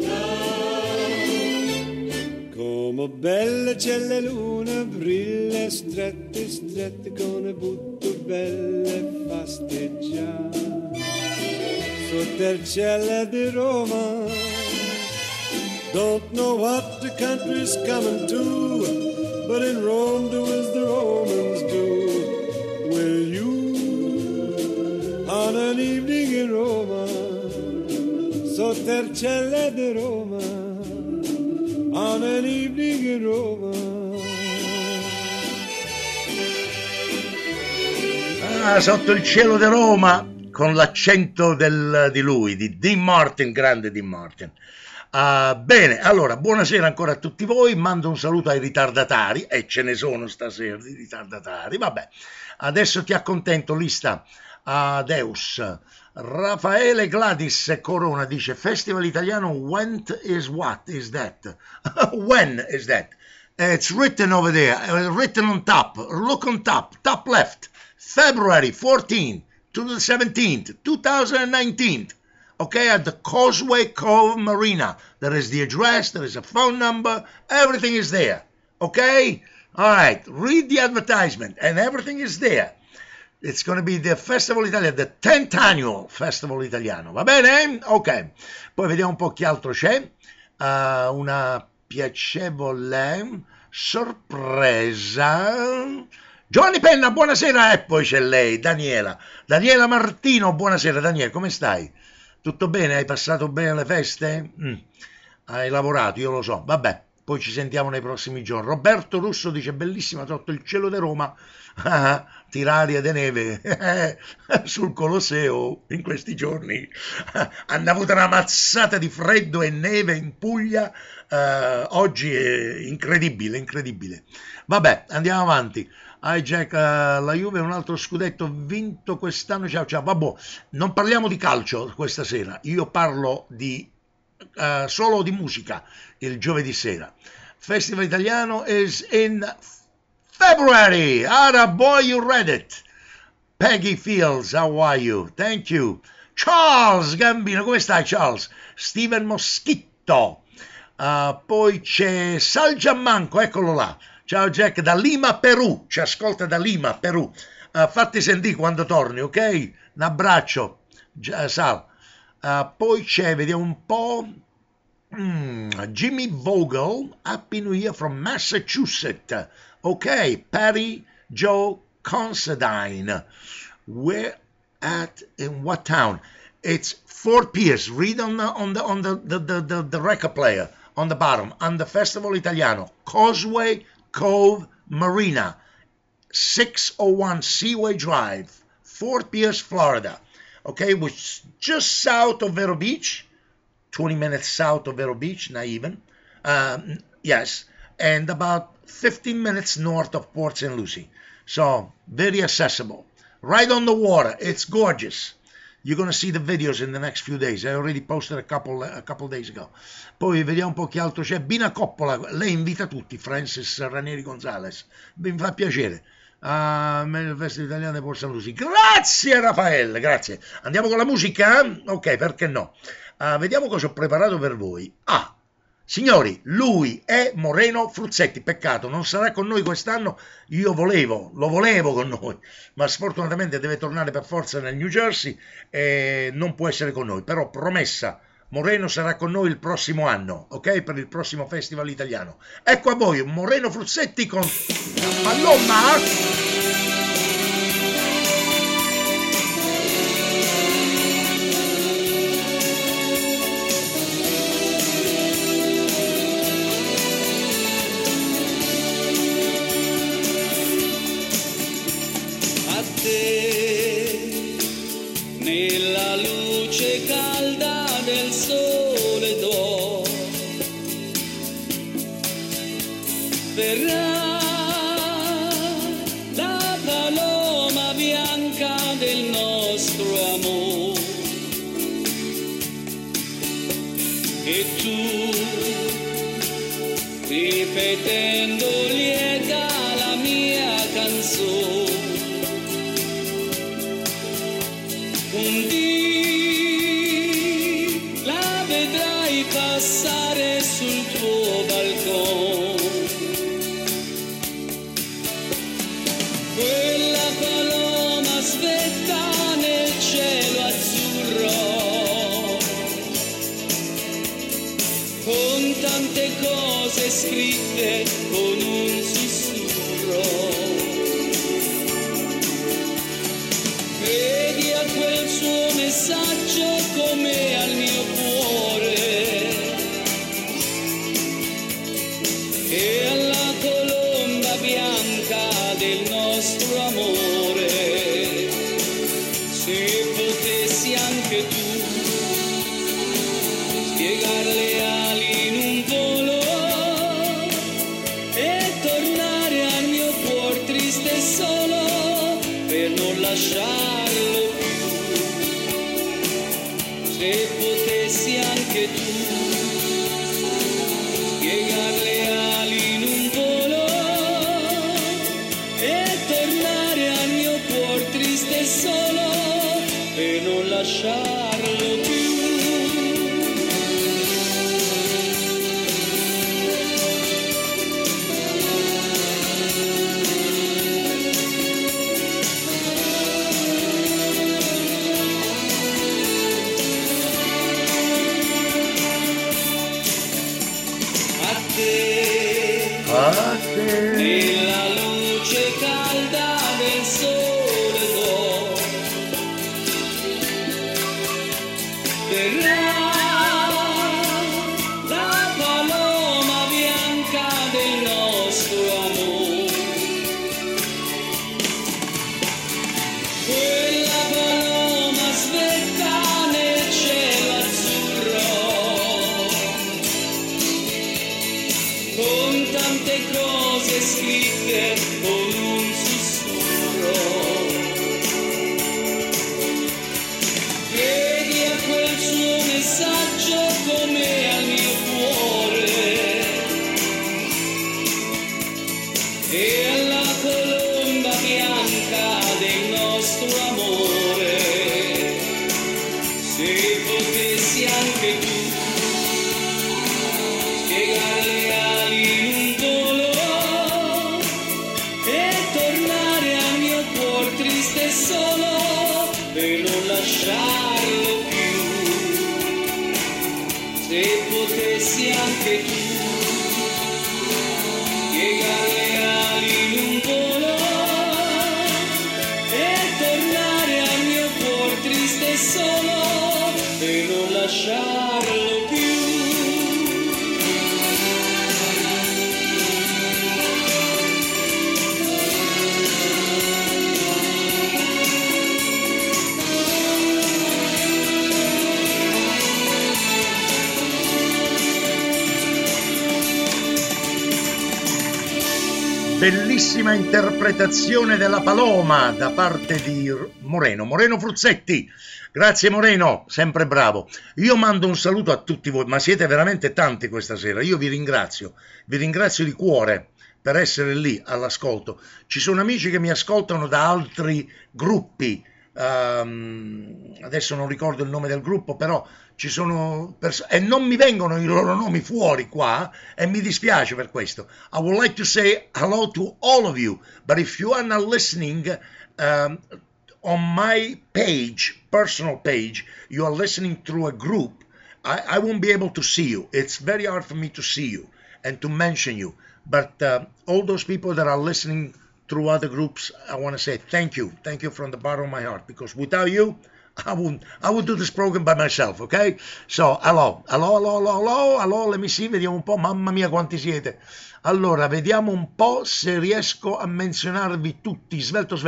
S1: down. Come bella c'è la luna, brille strette, strette con le butto belle fasteggiare sotto il cielo di Roma. Don't know what the country's coming to, but in Rome do as the Romans do. Will you, on an evening in Roma, sotto il cielo di Roma?
S5: on an evening in Roma.
S2: Sotto il cielo di Roma, con l'accento di lui, di Dean Martin, grande Dean Martin. Bene, allora, buonasera ancora a tutti voi, mando un saluto ai ritardatari, e ce ne sono stasera di ritardatari, vabbè, adesso ti accontento, lista, Adeus. Raffaele Gladys Corona dice, Festival Italiano, when is what is that? When is that? It's written over there, written on top, look on top left, February 14th to the 17th, 2019. Okay, at the Causeway Cove Marina. There is the address, there is a phone number, everything is there. Okay? All right, read the advertisement and everything is there. It's going to be the Festival Italiano, the 10th annual Festival Italiano. Va bene? Ok. Poi vediamo un po' chi altro c'è. Una piacevole sorpresa. Giovanni Penna, buonasera. E poi c'è lei, Daniela. Daniela Martino, buonasera. Daniela, come stai? Tutto bene? Hai passato bene le feste? Hai lavorato, io lo so. Vabbè, poi ci sentiamo nei prossimi giorni. Roberto Russo dice, bellissima sotto il cielo di Roma, tiraria di neve sul Colosseo in questi giorni. Hanno avuto una mazzata di freddo e neve in Puglia. Oggi è incredibile, incredibile. Vabbè, andiamo avanti. Jack, la Juve è un altro scudetto vinto quest'anno, ciao ciao, vabbè, non parliamo di calcio questa sera, io parlo di solo di musica il giovedì sera. Festival Italiano is in February. Ara boy, you read it. Peggy Fields, how are you? Thank you. Charles Gambino, come stai Charles? Steven Moschitto, poi c'è Sal Giammanco, eccolo là. Ciao Jack, da Lima, Perù, ci ascolta da Lima, Perù. Fatti sentire quando torni, ok? Un abbraccio, Sal. Poi c'è, vediamo un po', Jimmy Vogel, Happy New Year from Massachusetts. Ok, Patty Joe Considine. Where at, in what town? It's Fort Pierce. Read on the record player on the bottom, on the Festival Italiano, Causeway Cove Marina, 601 Seaway Drive, Fort Pierce, Florida. Okay, which is just south of Vero Beach, 20 minutes south of Vero Beach, not even. Yes, and about 15 minutes north of Port St. Lucie. So, very accessible. Right on the water. It's gorgeous. You're going to see the videos in the next few days. I already posted a couple days ago. Poi vediamo un po' chi altro c'è. Bina Coppola, lei invita tutti. Francis Ranieri Gonzalez. Mi fa piacere. Meglio Festival Italiano di Port St. Lucie. Grazie Raffaele, grazie. Andiamo con la musica? Ok, perché no? Vediamo cosa ho preparato per voi. Signori, lui è Moreno Fruzzetti, peccato, non sarà con noi quest'anno, lo volevo con noi, ma sfortunatamente deve tornare per forza nel New Jersey e non può essere con noi, però promessa, Moreno sarà con noi il prossimo anno, ok? Per il prossimo Festival Italiano. Ecco a voi, Moreno Fruzzetti con Paloma.
S3: Nella luce calda del sole d'oro verrà la paloma bianca del nostro amore e tu, ripetendo lieta la mia canzone, un dì la vedrai passare sul tuo balcone. Quella paloma svetta nel cielo azzurro, con tante cose scritte con un sussurro. Vedi a quel suo messaggio come al mio cuore, e alla colomba bianca del nostro amore. Se potessi anche tu spiegar le ali in un volo e tornare al mio cuor triste e solo per non lasciarlo più. Se potessi anche tu spiegar le ali in un volo e tornare al mio cuor triste e solo per non lasciarlo più.
S2: A te.
S3: Nella luce calda del sole d'oro verrà la paloma bianca del nostro amore. Quella paloma svetta nel cielo azzurro con tante cose scritte con un sussurro. Vedi a quel suo messaggio come al mio cuore e alla colomba bianca del nostro amore. Se potessi anche tu spiegare le ali in un volo e tornare al mio cuor triste e solo per non lasciarlo più. Se potessi anche tu spiegare le ali in un volo e tornare al mio cuor triste e solo per non lasciarlo più.
S2: Bellissima interpretazione della Paloma da parte di Moreno Fruzzetti. Grazie Moreno, sempre bravo. Io mando un saluto a tutti voi, ma siete veramente tanti questa sera. Io vi ringrazio di cuore per essere lì all'ascolto. Ci sono amici che mi ascoltano da altri gruppi, adesso non ricordo il nome del gruppo, però ci sono e non mi vengono i loro nomi fuori qua e mi dispiace per questo. I would like to say hello to all of you, but if you are not listening on my page, personal page, you are listening through a group, I won't be able to see you. It's very hard for me to see you and to mention you, but all those people that are listening through other groups, I want to say thank you from the bottom of my heart, because without you I would do this program by myself, okay? So, hello, let me see, vediamo un po', mamma mia quanti siete. Allora, vediamo un po' se riesco a menzionarvi tutti, svelto.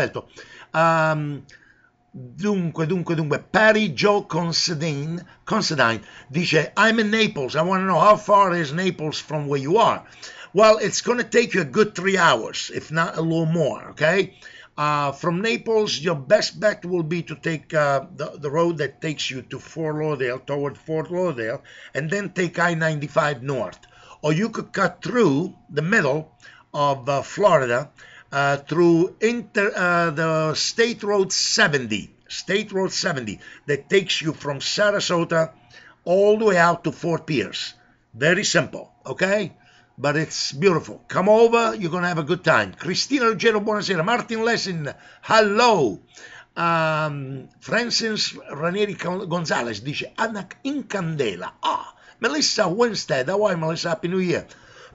S2: Dunque, Patty Joe Considine dice, I'm in Naples, I want to know how far is Naples from where you are? Well, it's going to take you a good 3 hours, if not a little more, okay? From Naples, your best bet will be to take the road that takes you to toward Fort Lauderdale, and then take I-95 north. Or you could cut through the middle of Florida through the State Road 70, that takes you from Sarasota all the way out to Fort Pierce. Very simple, okay? But it's beautiful. Come over, you're going to have a good time. Cristina Ruggero, buonasera. Martin Lessin, hello. Francis Ranieri Gonzalez dice, Anna in candela. Melissa Winstead, how are you, Melissa? Happy New Year.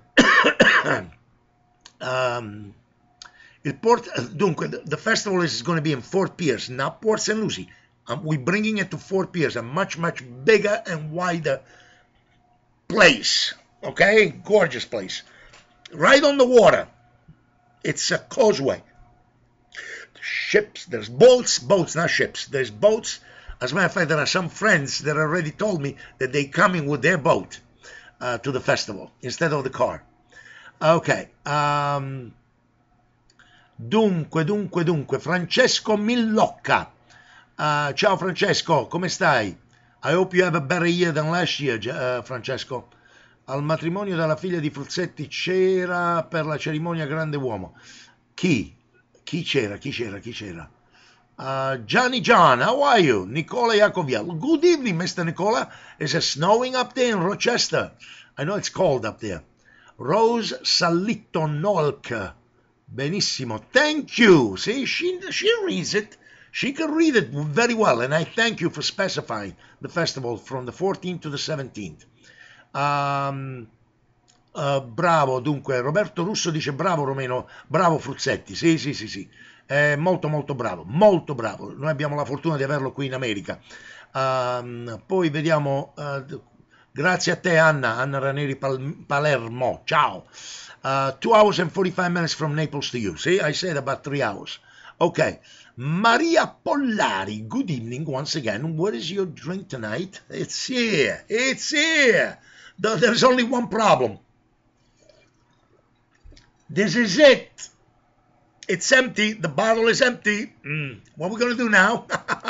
S2: Dunque, the festival is going to be in Fort Pierce, not Port St. Lucie. We're bringing it to Fort Pierce, a much, much bigger and wider place. Okay, gorgeous place. right on the water. It's a causeway. Ships, there's boats, not ships. There's boats. As a matter of fact, there are some friends that already told me that they're coming with their boat to the festival instead of the car. Ok. Dunque, Francesco Millocca. Ciao Francesco, come stai? I hope you have a better year than last year, Francesco. Al matrimonio della figlia di Fruzzetti c'era per la cerimonia grande uomo. Chi c'era? Johnny John, how are you? Nicola Yakoviel. Good evening, Mr. Nicola. Is it snowing up there in Rochester? I know it's cold up there. Rose Salito Nolk. Benissimo. Thank you. See, she reads it. She can read it very well, and I thank you for specifying the festival from the 14th to the 17th. Bravo, dunque, Roberto Russo dice bravo Romeno, bravo Fruzzetti, sì, molto bravo, noi abbiamo la fortuna di averlo qui in America. Poi vediamo, grazie a te Anna Ranieri Palermo, ciao. 2 hours and 45 minutes from Naples to you, see, I said about 3 hours. Ok, Maria Pollari, good evening once again. What is your drink tonight? It's here. There's only one problem. This is it. It's empty. The bottle is empty. What are we going to do now?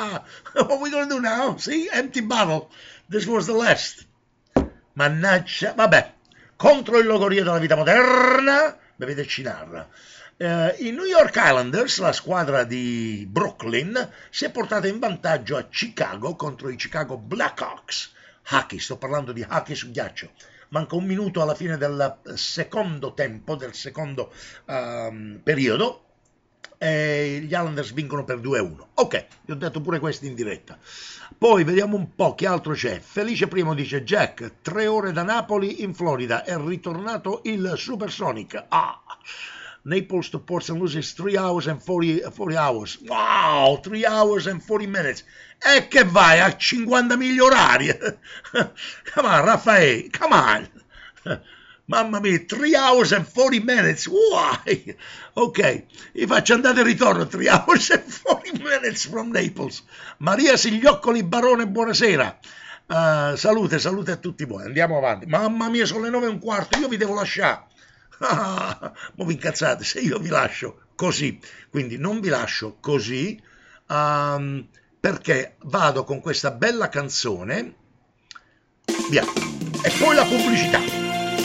S2: See, empty bottle. This was the last. Mannaggia. Vabbè. Contro il logorio della vita moderna, bevete Cinarra. I New York Islanders, la squadra di Brooklyn, si è portata in vantaggio a Chicago contro i Chicago Blackhawks. Hockey, sto parlando di hockey su ghiaccio. Manca un minuto alla fine del secondo tempo, del secondo periodo, e gli Islanders vincono per 2-1. Ok, vi ho detto pure questo in diretta. Poi vediamo un po' che altro c'è. Felice Primo dice: Jack, 3 ore da Napoli in Florida, è ritornato il Supersonic. Naples to Port St. Lucie is 3 hours and 40 hours. Wow, 3 hours and 40 minutes. E che vai a 50 miglia orarie? Come on, Raffaele, come on. Mamma mia, 3 hours and 40 minutes. Why? Ok, vi faccio andare e ritorno. 3 hours and 40 minutes from Naples. Maria Siglioccoli Barone, buonasera. Salute a tutti voi. Andiamo avanti. Mamma mia, sono le 9:15. Io vi devo lasciare. Ma vi incazzate se io vi lascio così. Quindi non vi lascio così, perché vado con questa bella canzone. Via. E poi la pubblicità.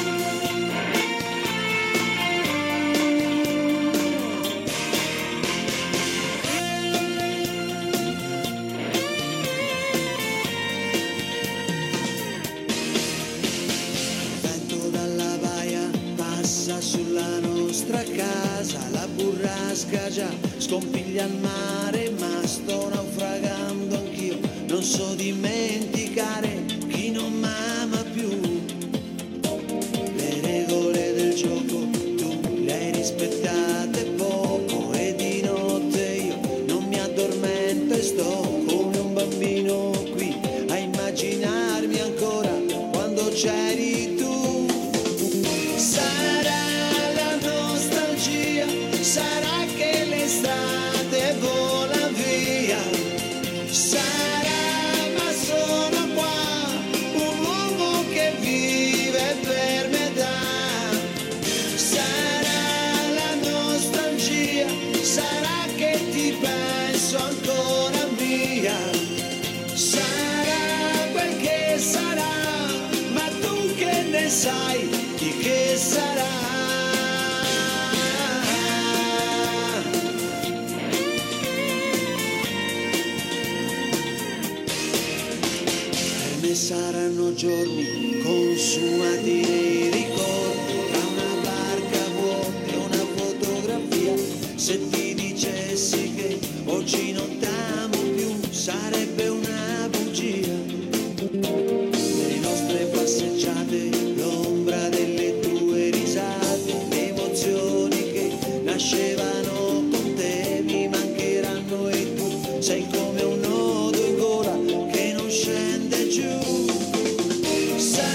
S5: Sulla nostra casa la burrasca già scompiglia al mare, ma sto naufragando anch'io, non so dimenticare chi non m'ama più. Le regole del gioco tu le hai rispettate poco, e di notte io non mi addormento e sto come un bambino qui a immaginarmi ancora quando c'eri tu. Sarà che l'estate vola via, sarà, ma sono qua, un uomo che vive per metà. Sarà la nostalgia, sarà che ti penso ancora mia. Sarà quel che sarà, ma tu che ne sai di che sarà. Saranno giorni consumati nei ricordi, tra una barca vuota e una fotografia. Se ti dicessi che oggi non t'amo più, sarebbe una bugia. Le nostre passeggiate, l'ombra delle tue risate, le emozioni che nascevano con te mi mancheranno, e tu sei come un nodo in gola che non scende giù.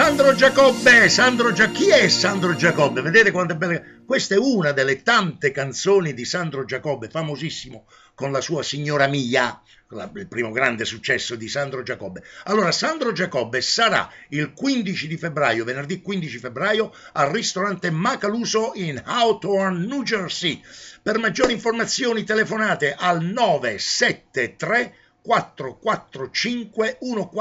S2: Sandro chi è Sandro Giacobbe? Vedete quanto è bella. Questa è una delle tante canzoni di Sandro Giacobbe, famosissimo con la sua Signora Mia, il primo grande successo di Sandro Giacobbe. Allora, Sandro Giacobbe sarà il 15 di febbraio, venerdì 15 febbraio, al ristorante Macaluso in Hawthorne, New Jersey. Per maggiori informazioni telefonate al 973 445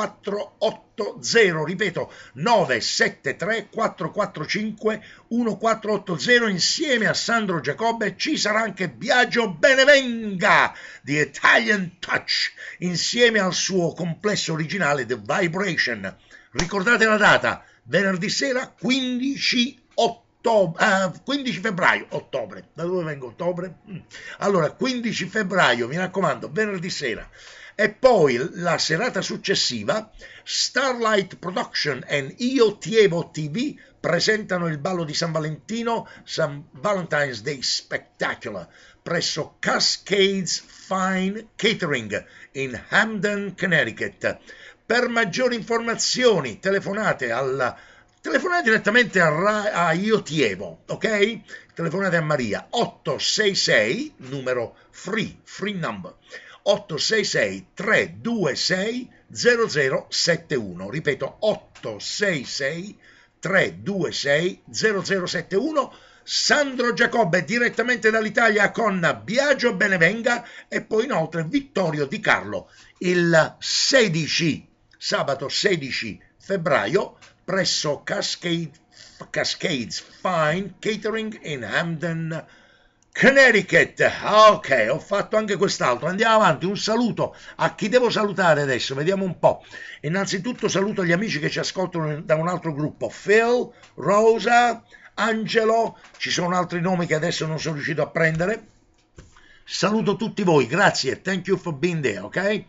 S2: 1480, ripeto 973 445 1480. Insieme a Sandro Giacobbe ci sarà anche Biagio Benevenga di Italian Touch, insieme al suo complesso originale The Vibration. Ricordate la data, venerdì sera 15 febbraio, ottobre, da dove vengo ottobre? Allora 15 febbraio, mi raccomando, venerdì sera. E poi la serata successiva Starlight Production e Io Tievo TV presentano il ballo di San Valentino, San Valentine's Day Spectacular, presso Cascades Fine Catering in Hamden, Connecticut. Per maggiori informazioni telefonate direttamente a Io Tievo, ok? Telefonate a Maria 866 numero free number 866 326 0071, ripeto 866 326 0071. Sandro Giacobbe direttamente dall'Italia con Biagio Benevenga e poi inoltre Vittorio Di Carlo il 16, sabato 16 febbraio presso Cascades Fine Catering in Hamden, Connecticut. Ok, ho fatto anche quest'altro. Andiamo avanti. Un saluto a chi devo salutare adesso, vediamo un po'. Innanzitutto saluto gli amici che ci ascoltano da un altro gruppo: Phil, Rosa, Angelo, ci sono altri nomi che adesso non sono riuscito a prendere. Saluto tutti voi, grazie, thank you for being there, ok?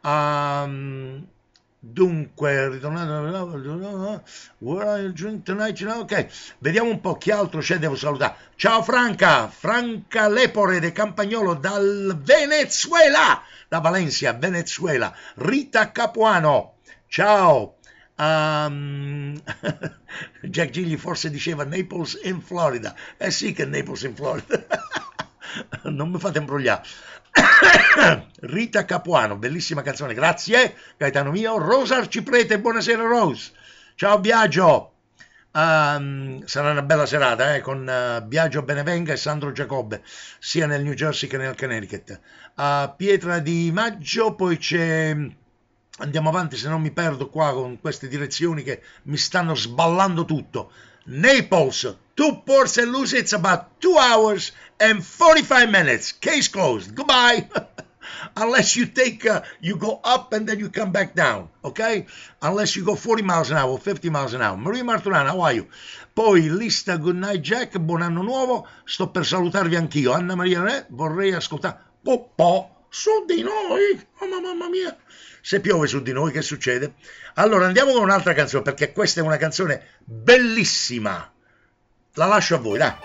S2: Dunque, ritornando, where are you drink tonight? Ok, vediamo un po' chi altro c'è, devo salutare. Ciao Franca Lepore de Campagnolo dal Venezuela, da Valencia, Venezuela. Rita Capuano, ciao. Jack Gigli forse diceva Naples in Florida. Sì che è Naples in Florida. Non mi fate imbrogliare. Rita Capuano, bellissima canzone, grazie Gaetano mio. Rosa Arciprete, buonasera Rose, ciao Biagio. Sarà una bella serata con Biagio Benevenga e Sandro Giacobbe sia nel New Jersey che nel Connecticut. Pietra di Maggio, poi c'è, andiamo avanti se non mi perdo qua con queste direzioni che mi stanno sballando tutto. Naples to Port St. Lucie, it's about 2 hours and 45 minutes. Case closed. Goodbye. Unless you you go up and then you come back down, okay? Unless you go 40 miles an hour, 50 miles an hour. Maria Martorana, how are you? Poi lista Good Night Jack, buon anno nuovo. Sto per salutarvi anch'io. Anna Maria vorrei ascoltare Popò su di noi. Oh, mamma mia. Se piove su di noi, che succede? Allora andiamo con un'altra canzone, perché questa è una canzone bellissima. La lascio a voi, dai.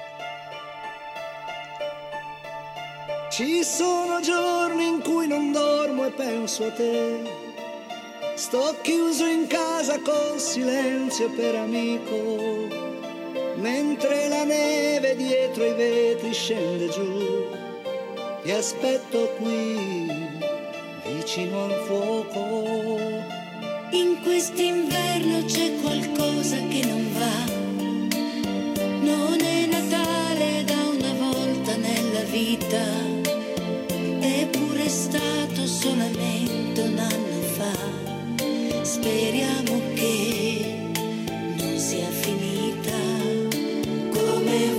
S5: Ci sono giorni in cui non dormo e penso a te. Sto chiuso in casa col silenzio per amico, mentre la neve dietro i vetri scende giù. Ti aspetto qui, vicino al fuoco.
S4: In quest'inverno c'è qualcosa che non va. Non è Natale da una volta nella vita, eppure è stato solamente un anno fa. Speriamo che non sia finita. Come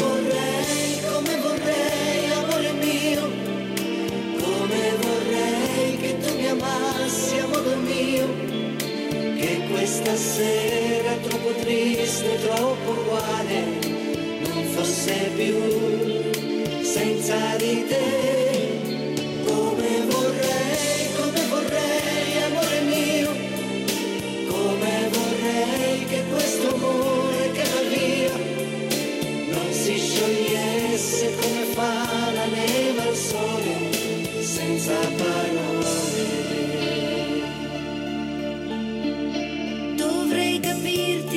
S4: vorrei, amore mio, come vorrei che tu mi amassi a modo mio, che questa sera troppo triste, troppo uguale non fosse più senza di te. Come vorrei, amore mio, come vorrei che questo amore che va via non si sciogliesse come fa la neve al sole senza parole. Dovrei capirti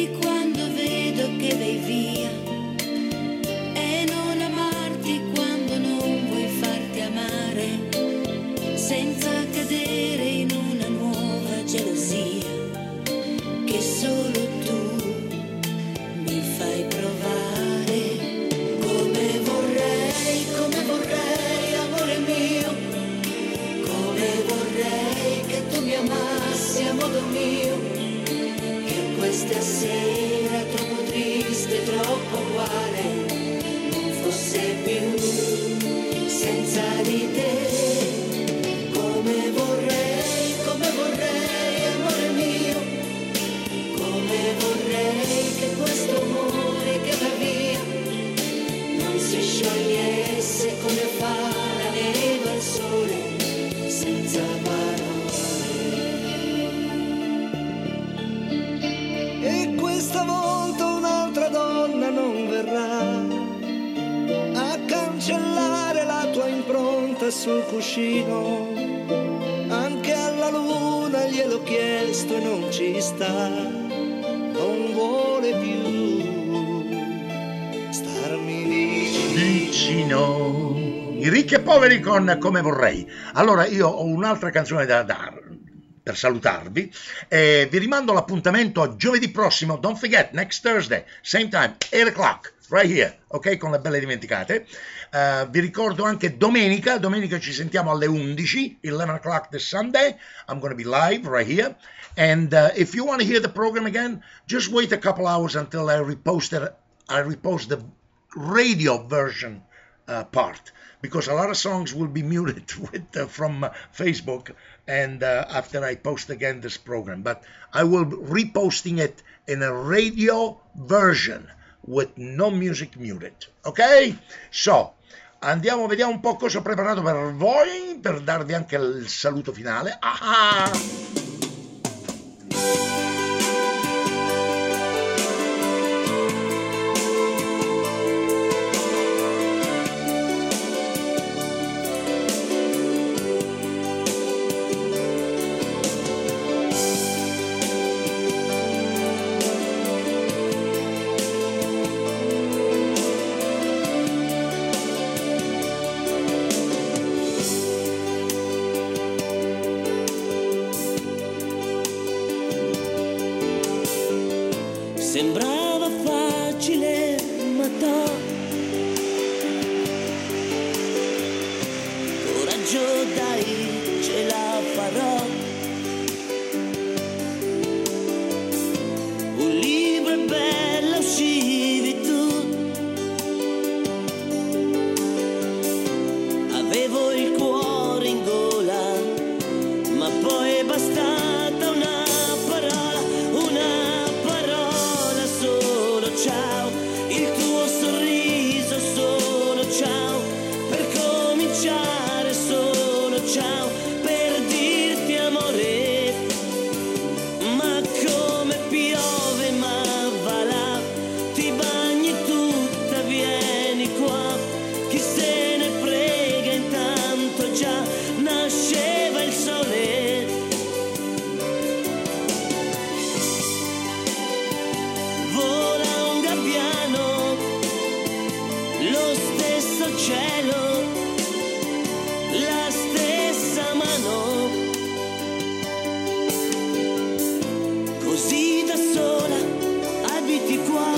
S4: mio, che questa sera troppo triste, troppo uguale, non fosse più senza di te. Come vorrei, amore mio, come vorrei che questo amore che va via non si sciogliesse come fa la neve al sole, senza parole.
S5: E questa volta un'altra donna non verrà a cancellare la tua impronta sul cuscino. Anche alla luna gliel'ho chiesto e non ci sta, non vuole più starmi
S2: vicino. I ricchi e poveri con Come vorrei. Allora io ho un'altra canzone da dare per salutarvi e vi rimando all'appuntamento a giovedì prossimo. Don't forget, next Thursday, same time, 8 o'clock, right here, ok, con le belle dimenticate. Vi ricordo anche domenica ci sentiamo alle 11, 11 o'clock this Sunday. I'm going to be live right here. And if you want to hear the program again, just wait a couple hours until I repost the radio version part, because a lot of songs will be muted from Facebook and after I post again this program. But I will be reposting it in a radio version with no music muted. Ok? So, vediamo un po' cosa ho preparato per voi, per darvi anche il saluto finale.
S1: Sembrava facile, ma no. Coraggio, dai, ce la farò. Un libro è bello, uscivi tu. Avevo il cuore in gola, ma poi è bastata una parola, ciao, il tuo sorriso solo ciao, per cominciare solo ciao, per dirti amore, ma come piove ma va là, ti bagni tutta, vieni qua, chi se ne frega, intanto già nasceva il sole. Lo stesso cielo, la stessa mano, così da sola abiti qua,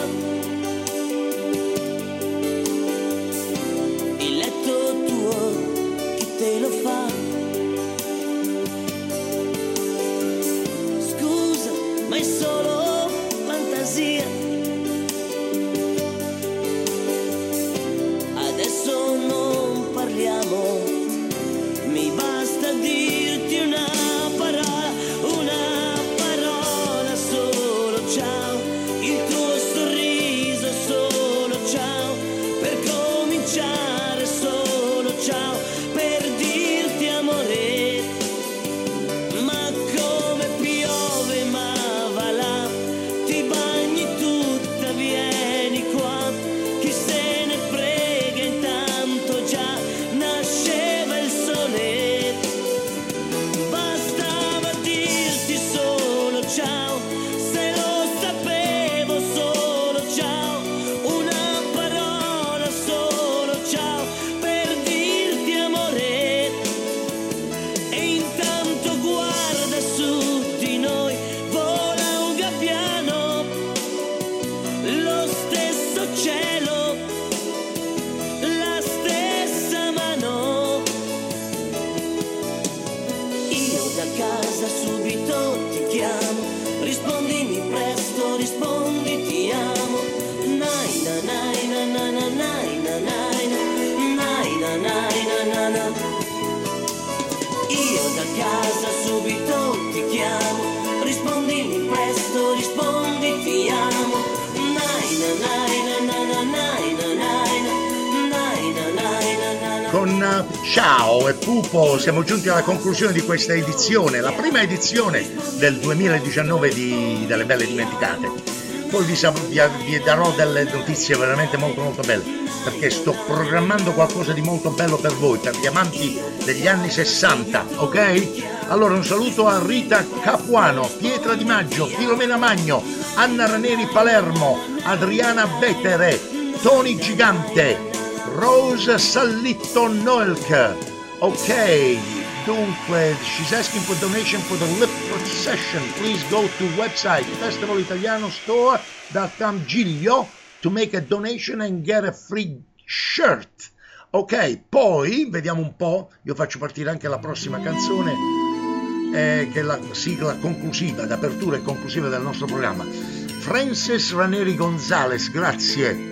S1: il letto tuo chi te lo fa? Scusa, ma è solo fantasia. Adesso non parliamo, mi basta dirti una parola solo ciao, il tuo sorriso solo ciao, per cominciare solo ciao, per dirti amore, ma come piove ma va là,
S4: presto rispondi ti amo. Nai na nai na na na nai na nai na nai na nai na na.
S2: Con Ciao e Pupo siamo giunti alla conclusione di questa edizione, la prima edizione del 2019 delle Belle Dimenticate. Poi vi darò delle notizie veramente molto belle, perché sto programmando qualcosa di molto bello per voi, per gli amanti degli anni 60, ok? Allora un saluto a Rita Capuano, Pietra Di Maggio, Filomena Magno, Anna Ranieri Palermo, Adriana Vetere, Tony Gigante, Rose Sallitto Noelk. Ok, dunque, she's asking for donation for the lip procession. Please go to website festivalitalianostore.com Giglio to make a donation and get a free shirt. Ok, poi vediamo un po', io faccio partire anche la prossima canzone che è la sigla conclusiva, d'apertura e conclusiva del nostro programma. Francis Ranieri Gonzalez, grazie.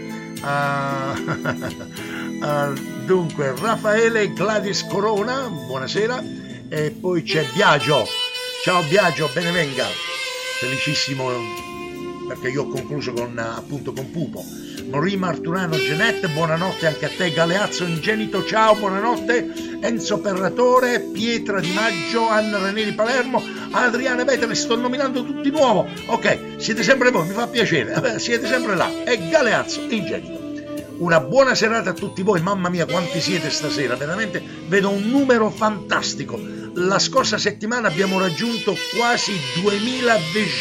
S2: Dunque Raffaele Gladys Corona, buonasera. E poi c'è Biagio, ciao Biagio, benevenga, felicissimo perché io ho concluso con appunto con Pupo. Marie Marturano Genette, buonanotte anche a te. Galeazzo Ingenito, ciao, buonanotte. Enzo Perratore, Pietra Di Maggio, Anna Ranieri Palermo, Adriana Veteri, sto nominando tutti nuovo. Ok, siete sempre voi, mi fa piacere, siete sempre là. E Galeazzo Ingenito. Una buona serata a tutti voi, mamma mia quanti siete stasera, veramente vedo un numero fantastico. La scorsa settimana abbiamo raggiunto quasi 2000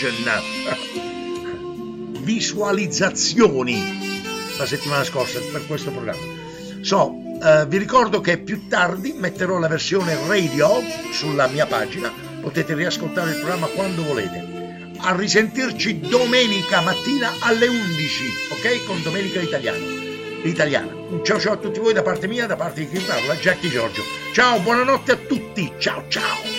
S2: visualizzazioni la settimana scorsa per questo programma. Vi ricordo che più tardi metterò la versione radio sulla mia pagina, potete riascoltare il programma quando volete. A risentirci domenica mattina alle 11, ok? Con Domenica Italiana. Un ciao a tutti voi da parte mia, da parte di chi parla, Jackie Giorgio. Ciao, buonanotte a tutti, ciao.